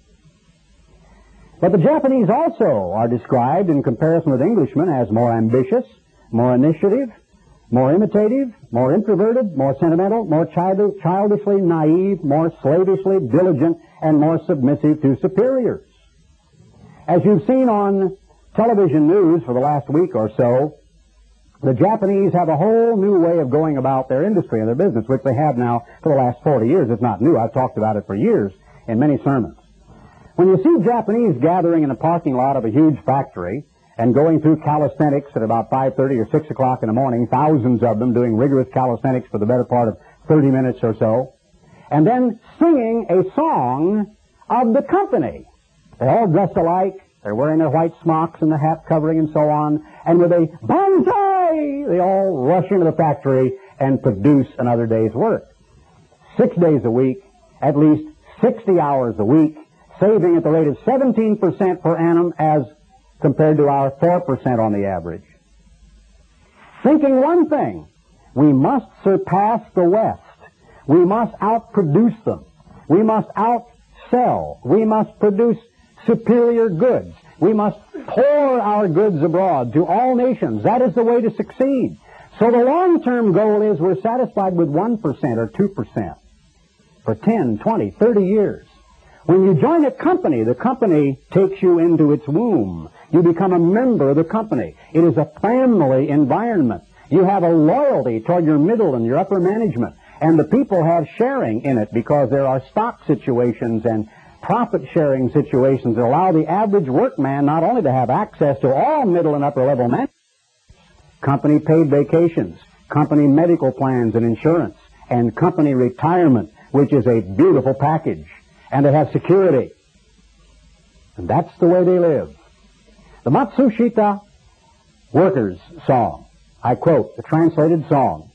But the Japanese also are described in comparison with Englishmen as more ambitious, more initiative, more imitative, more introverted, more sentimental, more child- childishly naive, more slavishly diligent, and more submissive to superiors. As you've seen on television news for the last week or so, the Japanese have a whole new way of going about their industry and their business, which they have now for the last forty years. It's not new. I've talked about it for years in many sermons. When you see Japanese gathering in a parking lot of a huge factory and going through calisthenics at about five thirty or six o'clock in the morning, thousands of them doing rigorous calisthenics for the better part of thirty minutes or so, and then singing a song of the company. They're all dressed alike. They're wearing their white smocks and the hat covering and so on. And with a banzai, they all rush into the factory and produce another day's work. Six days a week, at least sixty hours a week, saving at the rate of seventeen percent per annum as compared to our four percent on the average. Thinking one thing, we must surpass the West. We must outproduce them. We must outsell. We must produce superior goods. We must pour our goods abroad to all nations. That is the way to succeed. So the long-term goal is we're satisfied with one percent or two percent for ten, twenty, thirty years. When you join a company, the company takes you into its womb. You become a member of the company. It is a family environment. You have a loyalty toward your middle and your upper management. And the people have sharing in it because there are stock situations and profit-sharing situations that allow the average workman not only to have access to all middle and upper level management, company paid vacations, company medical plans and insurance, and company retirement, which is a beautiful package. And they have security. And that's the way they live. The Matsushita Workers' Song, I quote, the translated song.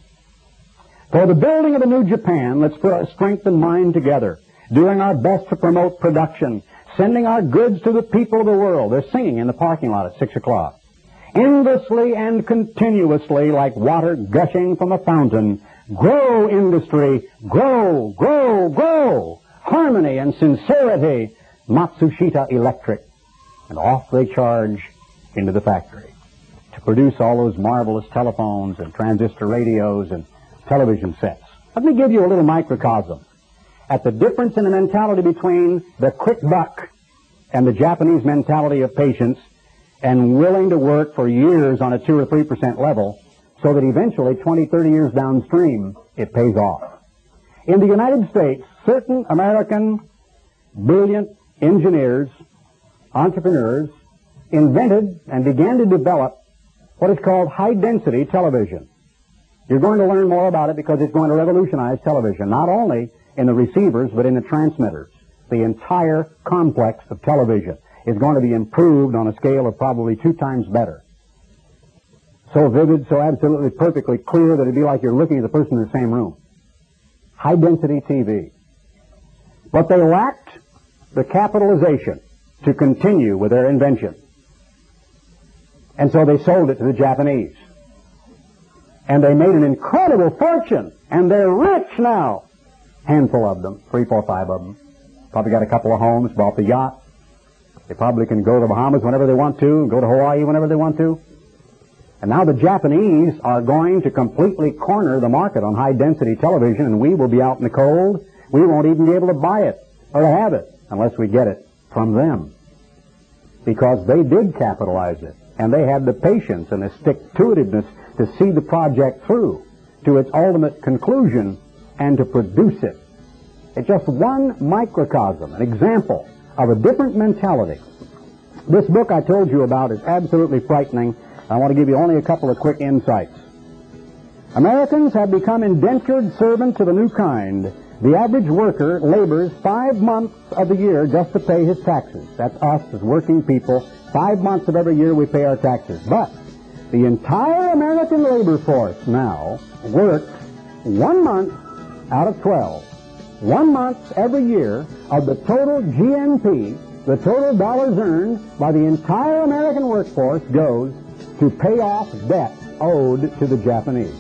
For the building of a new Japan, let's put our strength and mind together, doing our best to promote production, sending our goods to the people of the world. They're singing in the parking lot at six o'clock. Endlessly and continuously, like water gushing from a fountain, grow industry, grow, grow, grow. Harmony and sincerity, Matsushita Electric. And off they charge into the factory to produce all those marvelous telephones and transistor radios and television sets. Let me give you a little microcosm at the difference in the mentality between the quick buck and the Japanese mentality of patience and willing to work for years on a two or three percent level so that eventually twenty, thirty years downstream it pays off. In the United States, certain American brilliant engineers, entrepreneurs, invented and began to develop what is called high-density television. You're going to learn more about it because it's going to revolutionize television, not only in the receivers, but in the transmitters. The entire complex of television is going to be improved on a scale of probably two times better. So vivid, so absolutely perfectly clear that it'd be like you're looking at the person in the same room. High-density T V. But they lacked the capitalization to continue with their invention. And so they sold it to the Japanese. And they made an incredible fortune. And they're rich now. Handful of them. Three, four, five of them. Probably got a couple of homes, bought the yacht. They probably can go to the Bahamas whenever they want to, go to Hawaii whenever they want to. And now the Japanese are going to completely corner the market on high-density television, and we will be out in the cold. We won't even be able to buy it or to have it unless we get it from them. Because they did capitalize it, and they had the patience and the stick-to-itiveness to see the project through to its ultimate conclusion and to produce it. It's just one microcosm, an example of a different mentality. This book I told you about is absolutely frightening. I want to give you only a couple of quick insights. Americans have become indentured servants of a new kind. The average worker labors five months of the year just to pay his taxes. That's us as working people. Five months of every year we pay our taxes. But the entire American labor force now works one month out of twelve. One month every year of the total G N P, the total dollars earned by the entire American workforce goes to pay off debt owed to the Japanese.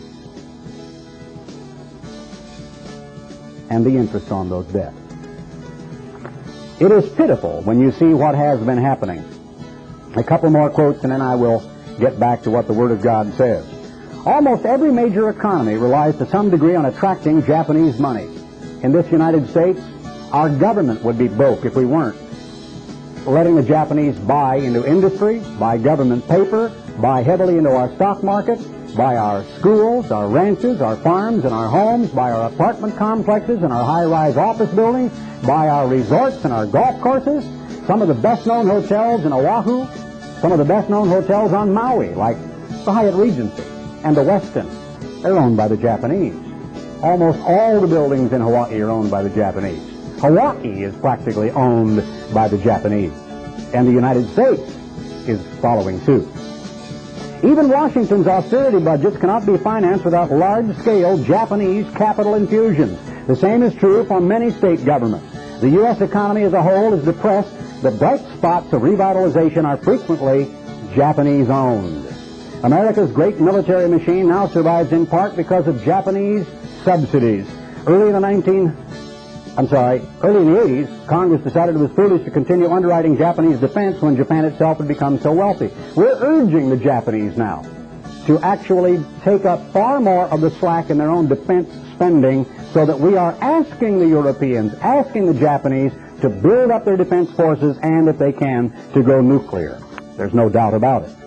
And the interest on those debts. It is pitiful when you see what has been happening. A couple more quotes and then I will get back to what the Word of God says. Almost every major economy relies to some degree on attracting Japanese money. In this United States, our government would be broke if we weren't letting the Japanese buy into industry, buy government paper, buy heavily into our stock market, buy our schools, our ranches, our farms, and our homes, buy our apartment complexes and our high-rise office buildings, buy our resorts and our golf courses, some of the best-known hotels in Oahu, some of the best-known hotels on Maui, like the Hyatt Regency and the Westin. They're owned by the Japanese. Almost all the buildings in Hawaii are owned by the Japanese. Hawaii is practically owned by the Japanese. And the United States is following suit. Even Washington's austerity budgets cannot be financed without large-scale Japanese capital infusions. The same is true for many state governments. The U S economy as a whole is depressed. The bright spots of revitalization are frequently Japanese-owned. America's great military machine now survives in part because of Japanese subsidies. Early in the nineteen, I'm sorry, early in the eighties, Congress decided it was foolish to continue underwriting Japanese defense when Japan itself had become so wealthy. We're urging the Japanese now to actually take up far more of the slack in their own defense spending so that we are asking the Europeans, asking the Japanese to build up their defense forces and, if they can, to go nuclear. There's no doubt about it.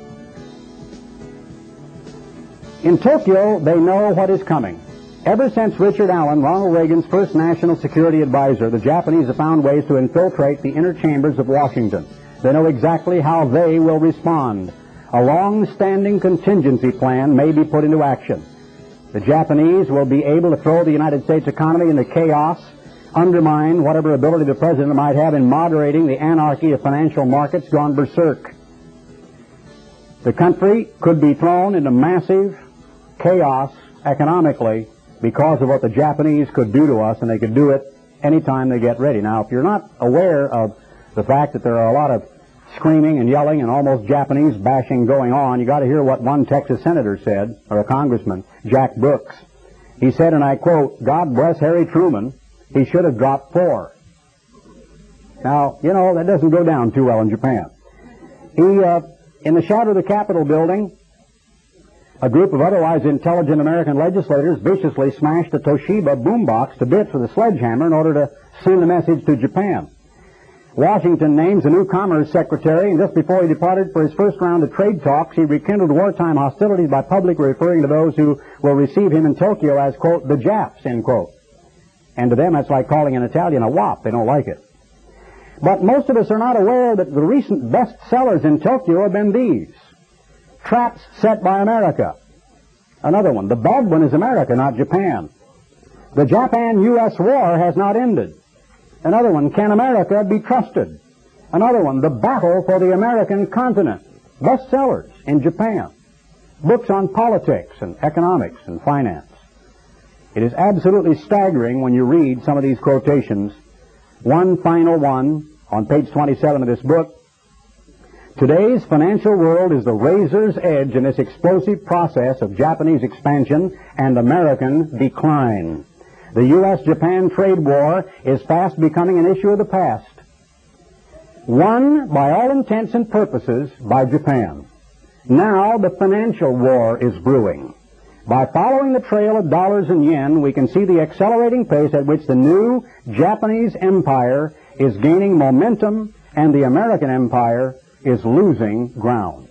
In Tokyo, they know what is coming. Ever since Richard Allen, Ronald Reagan's first national security advisor, the Japanese have found ways to infiltrate the inner chambers of Washington. They know exactly how they will respond. A long-standing contingency plan may be put into action. The Japanese will be able to throw the United States economy into chaos, undermine whatever ability the president might have in moderating the anarchy of financial markets gone berserk. The country could be thrown into massive chaos economically because of what the Japanese could do to us, and they could do it anytime they get ready. Now, if you're not aware of the fact that there are a lot of screaming and yelling and almost Japanese bashing going on, you got to hear what one Texas senator said, or a congressman, Jack Brooks. He said, and I quote, "God bless Harry Truman, he should have dropped four." Now, you know, that doesn't go down too well in Japan. He, uh, in the shadow of the Capitol building, a group of otherwise intelligent American legislators viciously smashed a Toshiba boombox to bits with a sledgehammer in order to send a message to Japan. Washington names a new Commerce Secretary, and just before he departed for his first round of trade talks, he rekindled wartime hostilities by publicly referring to those who will receive him in Tokyo as, quote, the Japs, end quote. And to them, that's like calling an Italian a wop. They don't like it. But most of us are not aware that the recent bestsellers in Tokyo have been these. Traps Set by America. Another one. The bad one is America, not Japan. The Japan U S war has not ended. Another one. Can America be trusted? Another one. The Battle for the American Continent. Bestsellers in Japan. Books on politics and economics and finance. It is absolutely staggering when you read some of these quotations. One final one on page twenty-seven of this book. Today's financial world is the razor's edge in this explosive process of Japanese expansion and American decline. The U S Japan trade war is fast becoming an issue of the past. Won, by all intents and purposes, by Japan. Now the financial war is brewing. By following the trail of dollars and yen, we can see the accelerating pace at which the new Japanese empire is gaining momentum and the American empire is losing ground.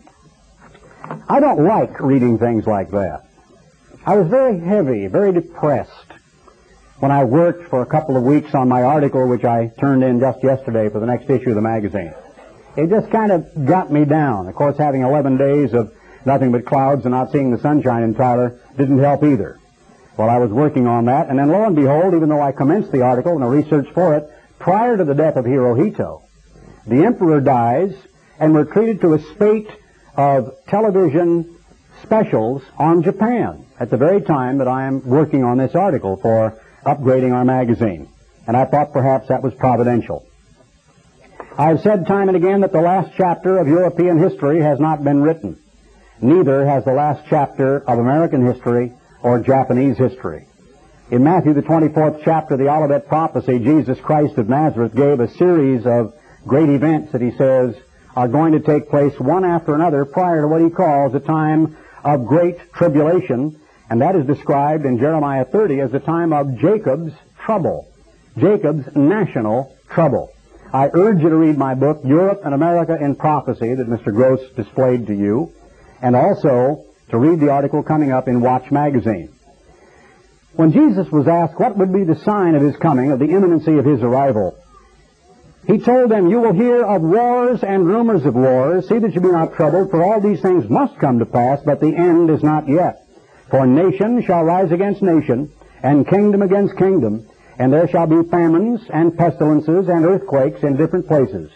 I don't like reading things like that. I was very heavy, very depressed when I worked for a couple of weeks on my article, which I turned in just yesterday for the next issue of the magazine. It just kind of got me down. Of course, having eleven days of nothing but clouds and not seeing the sunshine in Tyler didn't help either. Well, I was working on that, and then lo and behold, even though I commenced the article and the research for it prior to the death of Hirohito, the emperor dies, and we're treated to a spate of television specials on Japan at the very time that I am working on this article for upgrading our magazine. And I thought perhaps that was providential. I've said time and again that the last chapter of European history has not been written. Neither has the last chapter of American history or Japanese history. In Matthew, the twenty-fourth chapter, the Olivet Prophecy, Jesus Christ of Nazareth gave a series of great events that he says are going to take place one after another prior to what he calls a time of great tribulation, and that is described in Jeremiah thirty as the time of Jacob's trouble, Jacob's national trouble. I urge you to read my book, Europe and America in Prophecy, that Mister Gross displayed to you, and also to read the article coming up in Watch magazine. When Jesus was asked what would be the sign of his coming, of the imminency of his arrival, he told them, "You will hear of wars and rumors of wars. See that you be not troubled, for all these things must come to pass, but the end is not yet. For nation shall rise against nation, and kingdom against kingdom, and there shall be famines and pestilences and earthquakes in different places."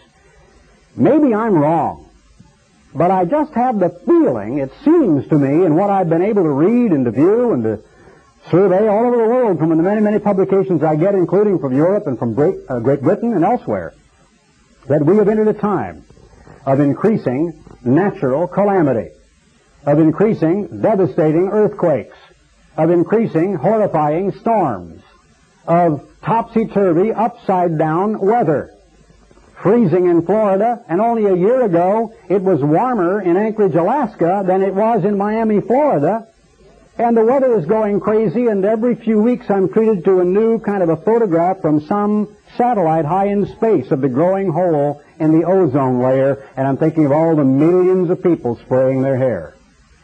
Maybe I'm wrong, but I just have the feeling, it seems to me, in what I've been able to read and to view and to survey all over the world from the many, many publications I get, including from Europe and from Great, uh, Great Britain and elsewhere, that we have entered a time of increasing natural calamity, of increasing devastating earthquakes, of increasing horrifying storms, of topsy-turvy, upside-down weather. Freezing in Florida, and only a year ago it was warmer in Anchorage, Alaska than it was in Miami, Florida. And the weather is going crazy, and every few weeks I'm treated to a new kind of a photograph from some satellite high in space of the growing hole in the ozone layer, and I'm thinking of all the millions of people spraying their hair.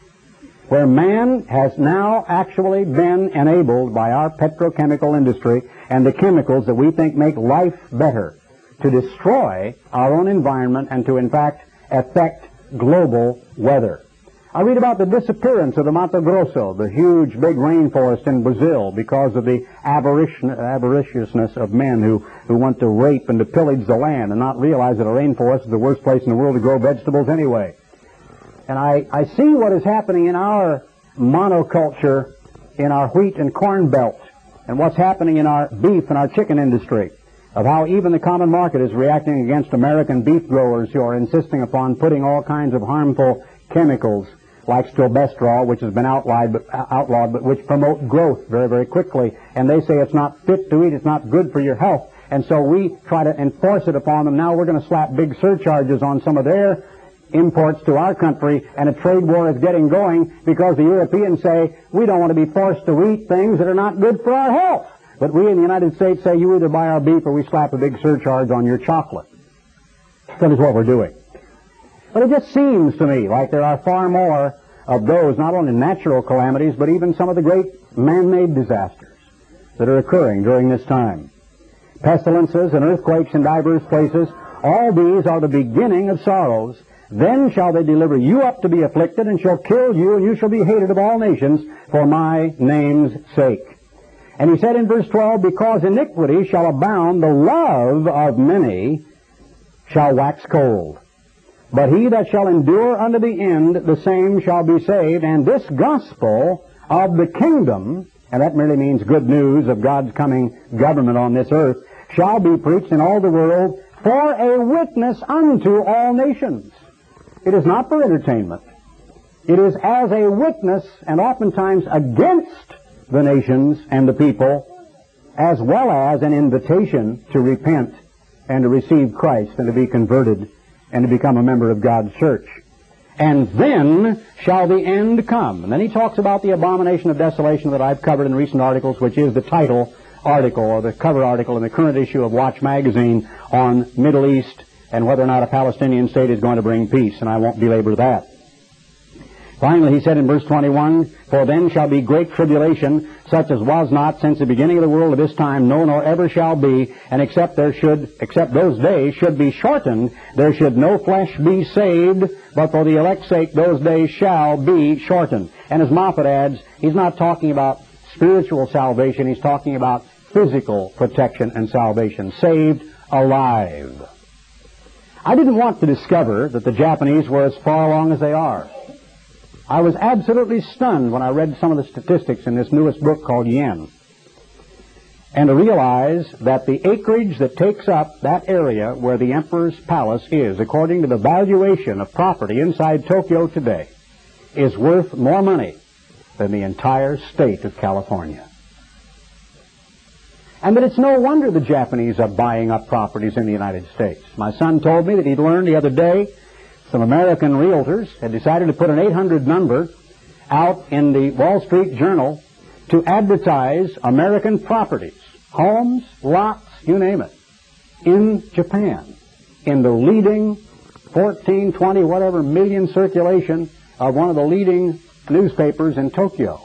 Where man has now actually been enabled by our petrochemical industry and the chemicals that we think make life better to destroy our own environment and to, in fact, affect global weather. I read about the disappearance of the Mato Grosso, the huge big rainforest in Brazil, because of the avariciousness of men who, who want to rape and to pillage the land and not realize that a rainforest is the worst place in the world to grow vegetables anyway. And I, I see what is happening in our monoculture, in our wheat and corn belt, and what's happening in our beef and our chicken industry, of how even the common market is reacting against American beef growers who are insisting upon putting all kinds of harmful chemicals like stilbestrol, which has been outlawed but, outlawed, but which promote growth very, very quickly. And they say it's not fit to eat, it's not good for your health. And so we try to enforce it upon them. Now we're going to slap big surcharges on some of their imports to our country, and a trade war is getting going because the Europeans say, we don't want to be forced to eat things that are not good for our health. But we in the United States say, you either buy our beef or we slap a big surcharge on your chocolate. That is what we're doing. But it just seems to me like there are far more of those, not only natural calamities, but even some of the great man-made disasters that are occurring during this time. pestilences and earthquakes in divers places. All these are the beginning of sorrows. Then shall they deliver you up to be afflicted, and shall kill you, and you shall be hated of all nations for my name's sake. And he said in verse twelve, because iniquity shall abound, the love of many shall wax cold. But he that shall endure unto the end, the same shall be saved. And this gospel of the kingdom, and that merely means good news of God's coming government on this earth, shall be preached in all the world for a witness unto all nations. It is not for entertainment. It is as a witness, and oftentimes against the nations and the people, as well as an invitation to repent and to receive Christ and to be converted and to become a member of God's church. And then shall the end come. And then he talks about the abomination of desolation that I've covered in recent articles, which is the title article or the cover article in the current issue of Watch magazine on Middle East and whether or not a Palestinian state is going to bring peace, and I won't belabor that. Finally, he said in verse twenty-one, for then shall be great tribulation, such as was not since the beginning of the world to this time, no, nor ever shall be, and except there should, except those days should be shortened, there should no flesh be saved, but for the elect's sake those days shall be shortened. And as Moffat adds, he's not talking about spiritual salvation, he's talking about physical protection and salvation, saved alive. I didn't want to discover that the Japanese were as far along as they are. I was absolutely stunned when I read some of the statistics in this newest book called Yen, and to realize that the acreage that takes up that area where the Emperor's Palace is, according to the valuation of property inside Tokyo today, is worth more money than the entire state of California. And that it's no wonder the Japanese are buying up properties in the United States. My son told me that he'd learned the other day some American realtors had decided to put an eight hundred number out in the Wall Street Journal to advertise American properties, homes, lots, you name it, in Japan, in the leading fourteen, twenty, whatever million circulation of one of the leading newspapers in Tokyo.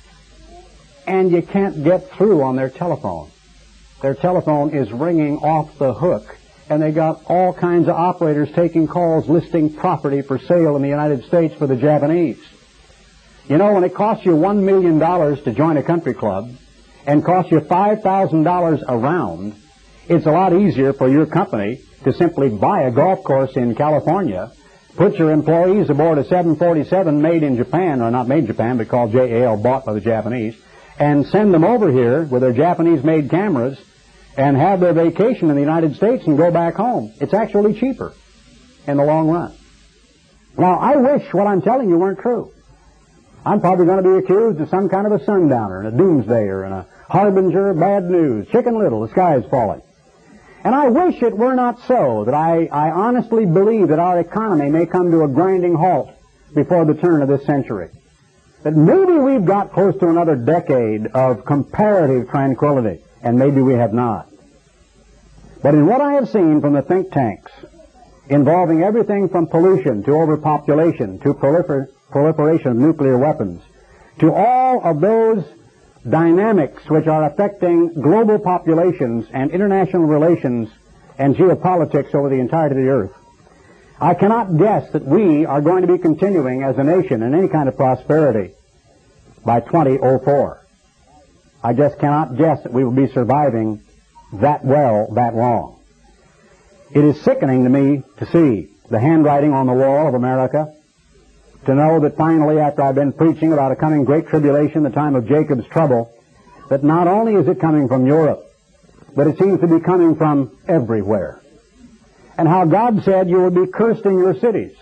And you can't get through on their telephone. Their telephone is ringing off the hook. And they got all kinds of operators taking calls listing property for sale in the United States for the Japanese. You know, when it costs you one million dollars to join a country club and costs you five thousand dollars a round, it's a lot easier for your company to simply buy a golf course in California, put your employees aboard a seven forty-seven made in Japan, or not made in Japan, but called J A L, bought by the Japanese, and send them over here with their Japanese-made cameras and have their vacation in the United States and go back home. It's actually cheaper in the long run. Now, I wish what I'm telling you weren't true. I'm probably going to be accused of some kind of a sundowner and a doomsdayer and a harbinger of bad news. Chicken Little, the sky is falling. And I wish it were not so, that I, I honestly believe that our economy may come to a grinding halt before the turn of this century. That maybe we've got close to another decade of comparative tranquility. And maybe we have not. But in what I have seen from the think tanks, involving everything from pollution to overpopulation to prolifer proliferation of nuclear weapons, to all of those dynamics which are affecting global populations and international relations and geopolitics over the entirety of the earth, I cannot guess that we are going to be continuing as a nation in any kind of prosperity by twenty oh four. I just cannot guess that we will be surviving that well, that long. It is sickening to me to see the handwriting on the wall of America, to know that finally, after I've been preaching about a coming great tribulation, the time of Jacob's trouble, that not only is it coming from Europe, but it seems to be coming from everywhere. And how God said, you will be cursed in your cities,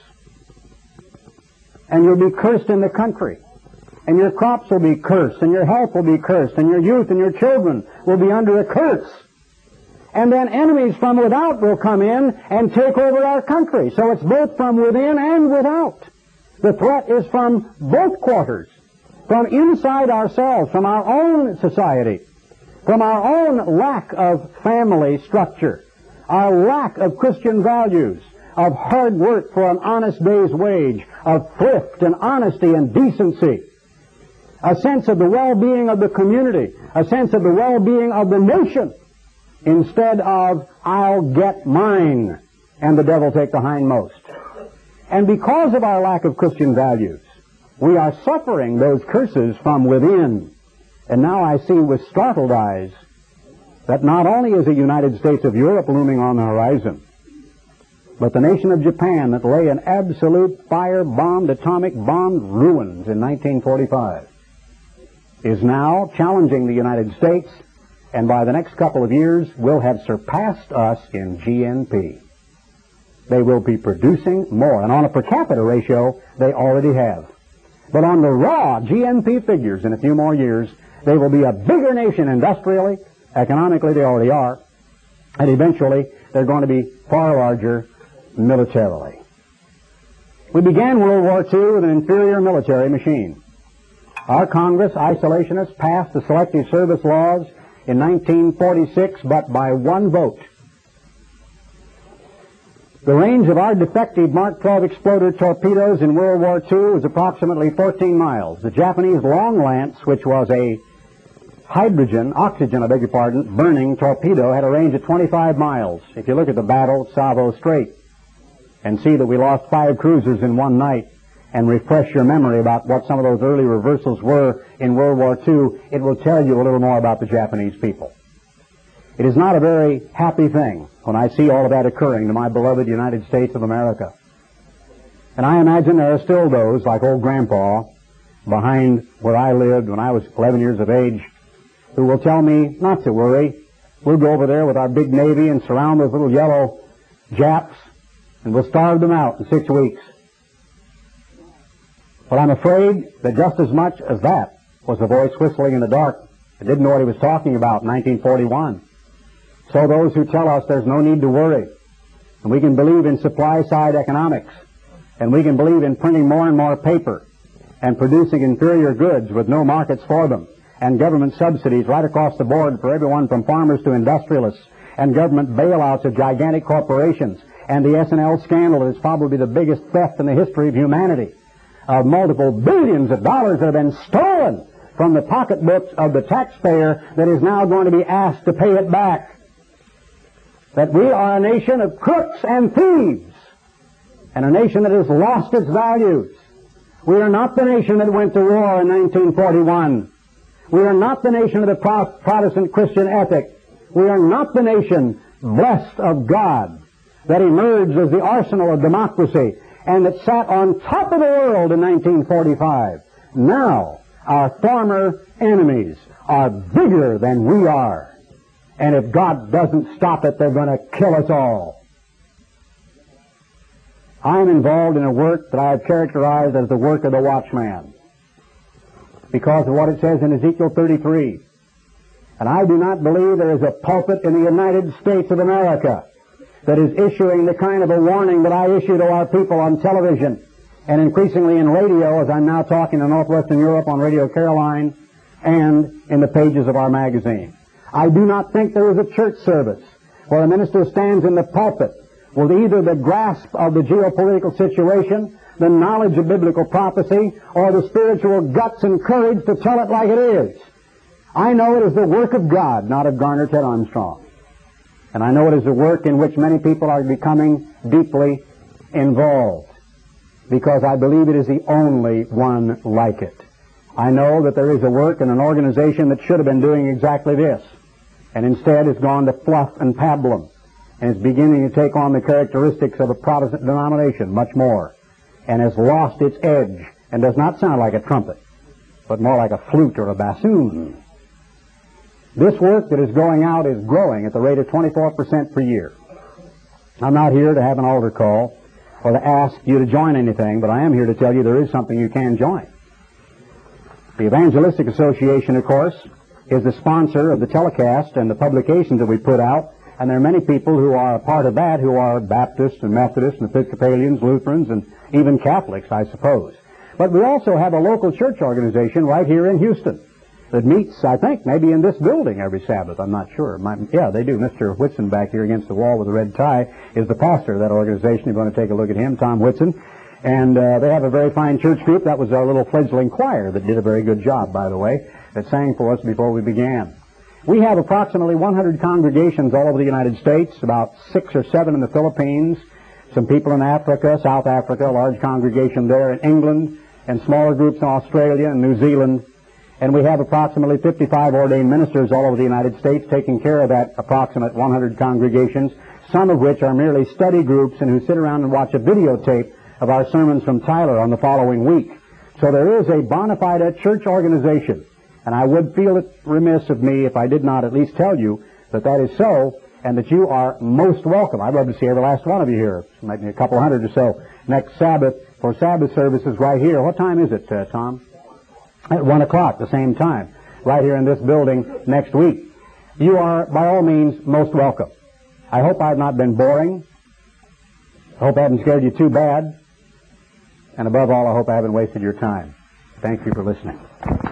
and you'll be cursed in the country. And your crops will be cursed, and your health will be cursed, and your youth and your children will be under a curse. And then enemies from without will come in and take over our country. So it's both from within and without. The threat is from both quarters, from inside ourselves, from our own society, from our own lack of family structure, our lack of Christian values, of hard work for an honest day's wage, of thrift and honesty and decency, a sense of the well-being of the community, a sense of the well-being of the nation. instead of I'll get mine and the devil take the hindmost. And because of our lack of Christian values, we are suffering those curses from within. And now I see with startled eyes that not only is the United States of Europe looming on the horizon, but the nation of Japan that lay in absolute fire-bombed, atomic-bombed ruins in nineteen forty-five is now challenging the United States, and by the next couple of years will have surpassed us in G N P. They will be producing more, and on a per capita ratio, they already have. But on the raw G N P figures in a few more years, they will be a bigger nation industrially, economically they already are, and eventually they're going to be far larger militarily. We began World War Two with an inferior military machine. Our Congress, isolationists, passed the selective service laws in nineteen forty-six, but by one vote. The range of our defective Mark twelve exploder torpedoes in World War Two was approximately fourteen miles. The Japanese Long Lance, which was a hydrogen, oxygen, I beg your pardon, burning torpedo, had a range of twenty-five miles. If you look at the battle at Savo Strait and see that we lost five cruisers in one night and refresh your memory about what some of those early reversals were in World War Two, it will tell you a little more about the Japanese people. It is not a very happy thing when I see all of that occurring to my beloved United States of America. And I imagine there are still those, like old Grandpa, behind where I lived when I was eleven years of age, who will tell me not to worry. We'll go over there with our big Navy and surround those little yellow Japs, and we'll starve them out in six weeks. But I'm afraid that just as much as that was a voice whistling in the dark, I didn't know what he was talking about in nineteen forty-one. So those who tell us there's no need to worry, and we can believe in supply-side economics, and we can believe in printing more and more paper, and producing inferior goods with no markets for them, and government subsidies right across the board for everyone from farmers to industrialists, and government bailouts of gigantic corporations, and the S and L scandal that is probably the biggest theft in the history of humanity, of multiple billions of dollars that have been stolen from the pocketbooks of the taxpayer that is now going to be asked to pay it back. That we are a nation of crooks and thieves, and a nation that has lost its values. We are not the nation that went to war in nineteen forty-one. We are not the nation of the Pro- Protestant Christian ethic. We are not the nation blessed of God that emerged as the arsenal of democracy and that sat on top of the world in nineteen forty-five. Now, our former enemies are bigger than we are. And if God doesn't stop it, they're going to kill us all. I am involved in a work that I have characterized as the work of the watchman, because of what it says in Ezekiel thirty-three. And I do not believe there is a pulpit in the United States of America that is issuing the kind of a warning that I issue to our people on television and increasingly in radio, as I'm now talking to Northwestern Europe on Radio Caroline and in the pages of our magazine. I do not think there is a church service where a minister stands in the pulpit with either the grasp of the geopolitical situation, the knowledge of biblical prophecy, or the spiritual guts and courage to tell it like it is. I know it is the work of God, not of Garner Ted Armstrong. And I know it is a work in which many people are becoming deeply involved, because I believe it is the only one like it. I know that there is a work in an organization that should have been doing exactly this, and instead has gone to fluff and pablum, and is beginning to take on the characteristics of a Protestant denomination much more, and has lost its edge, and does not sound like a trumpet, but more like a flute or a bassoon. This work that is going out is growing at the rate of twenty-four percent per year. I'm not here to have an altar call or to ask you to join anything, but I am here to tell you there is something you can join. The Evangelistic Association, of course, is the sponsor of the telecast and the publications that we put out, and there are many people who are a part of that who are Baptists and Methodists and Episcopalians, Lutherans, and even Catholics, I suppose. But we also have a local church organization right here in Houston that meets, I think, maybe in this building every Sabbath. I'm not sure. My, yeah, they do. Mister Whitson back here against the wall with a red tie is the pastor of that organization. You're going to take a look at him, Tom Whitson. And uh, they have a very fine church group. That was our little fledgling choir that did a very good job, by the way, that sang for us before we began. We have approximately one hundred congregations all over the United States, about six or seven in the Philippines, some people in Africa, South Africa, a large congregation there in England, and smaller groups in Australia and New Zealand. And we have approximately fifty-five ordained ministers all over the United States taking care of that approximate one hundred congregations, some of which are merely study groups and who sit around and watch a videotape of our sermons from Tyler on the following week. So there is a bona fide church organization, and I would feel it remiss of me if I did not at least tell you that that is so, and that you are most welcome. I'd love to see every last one of you here. Might be a couple hundred or so next Sabbath for Sabbath services right here. What time is it, uh, Tom? At one o'clock, the same time, right here in this building next week. You are, by all means, most welcome. I hope I've not been boring. I hope I haven't scared you too bad. And above all, I hope I haven't wasted your time. Thank you for listening.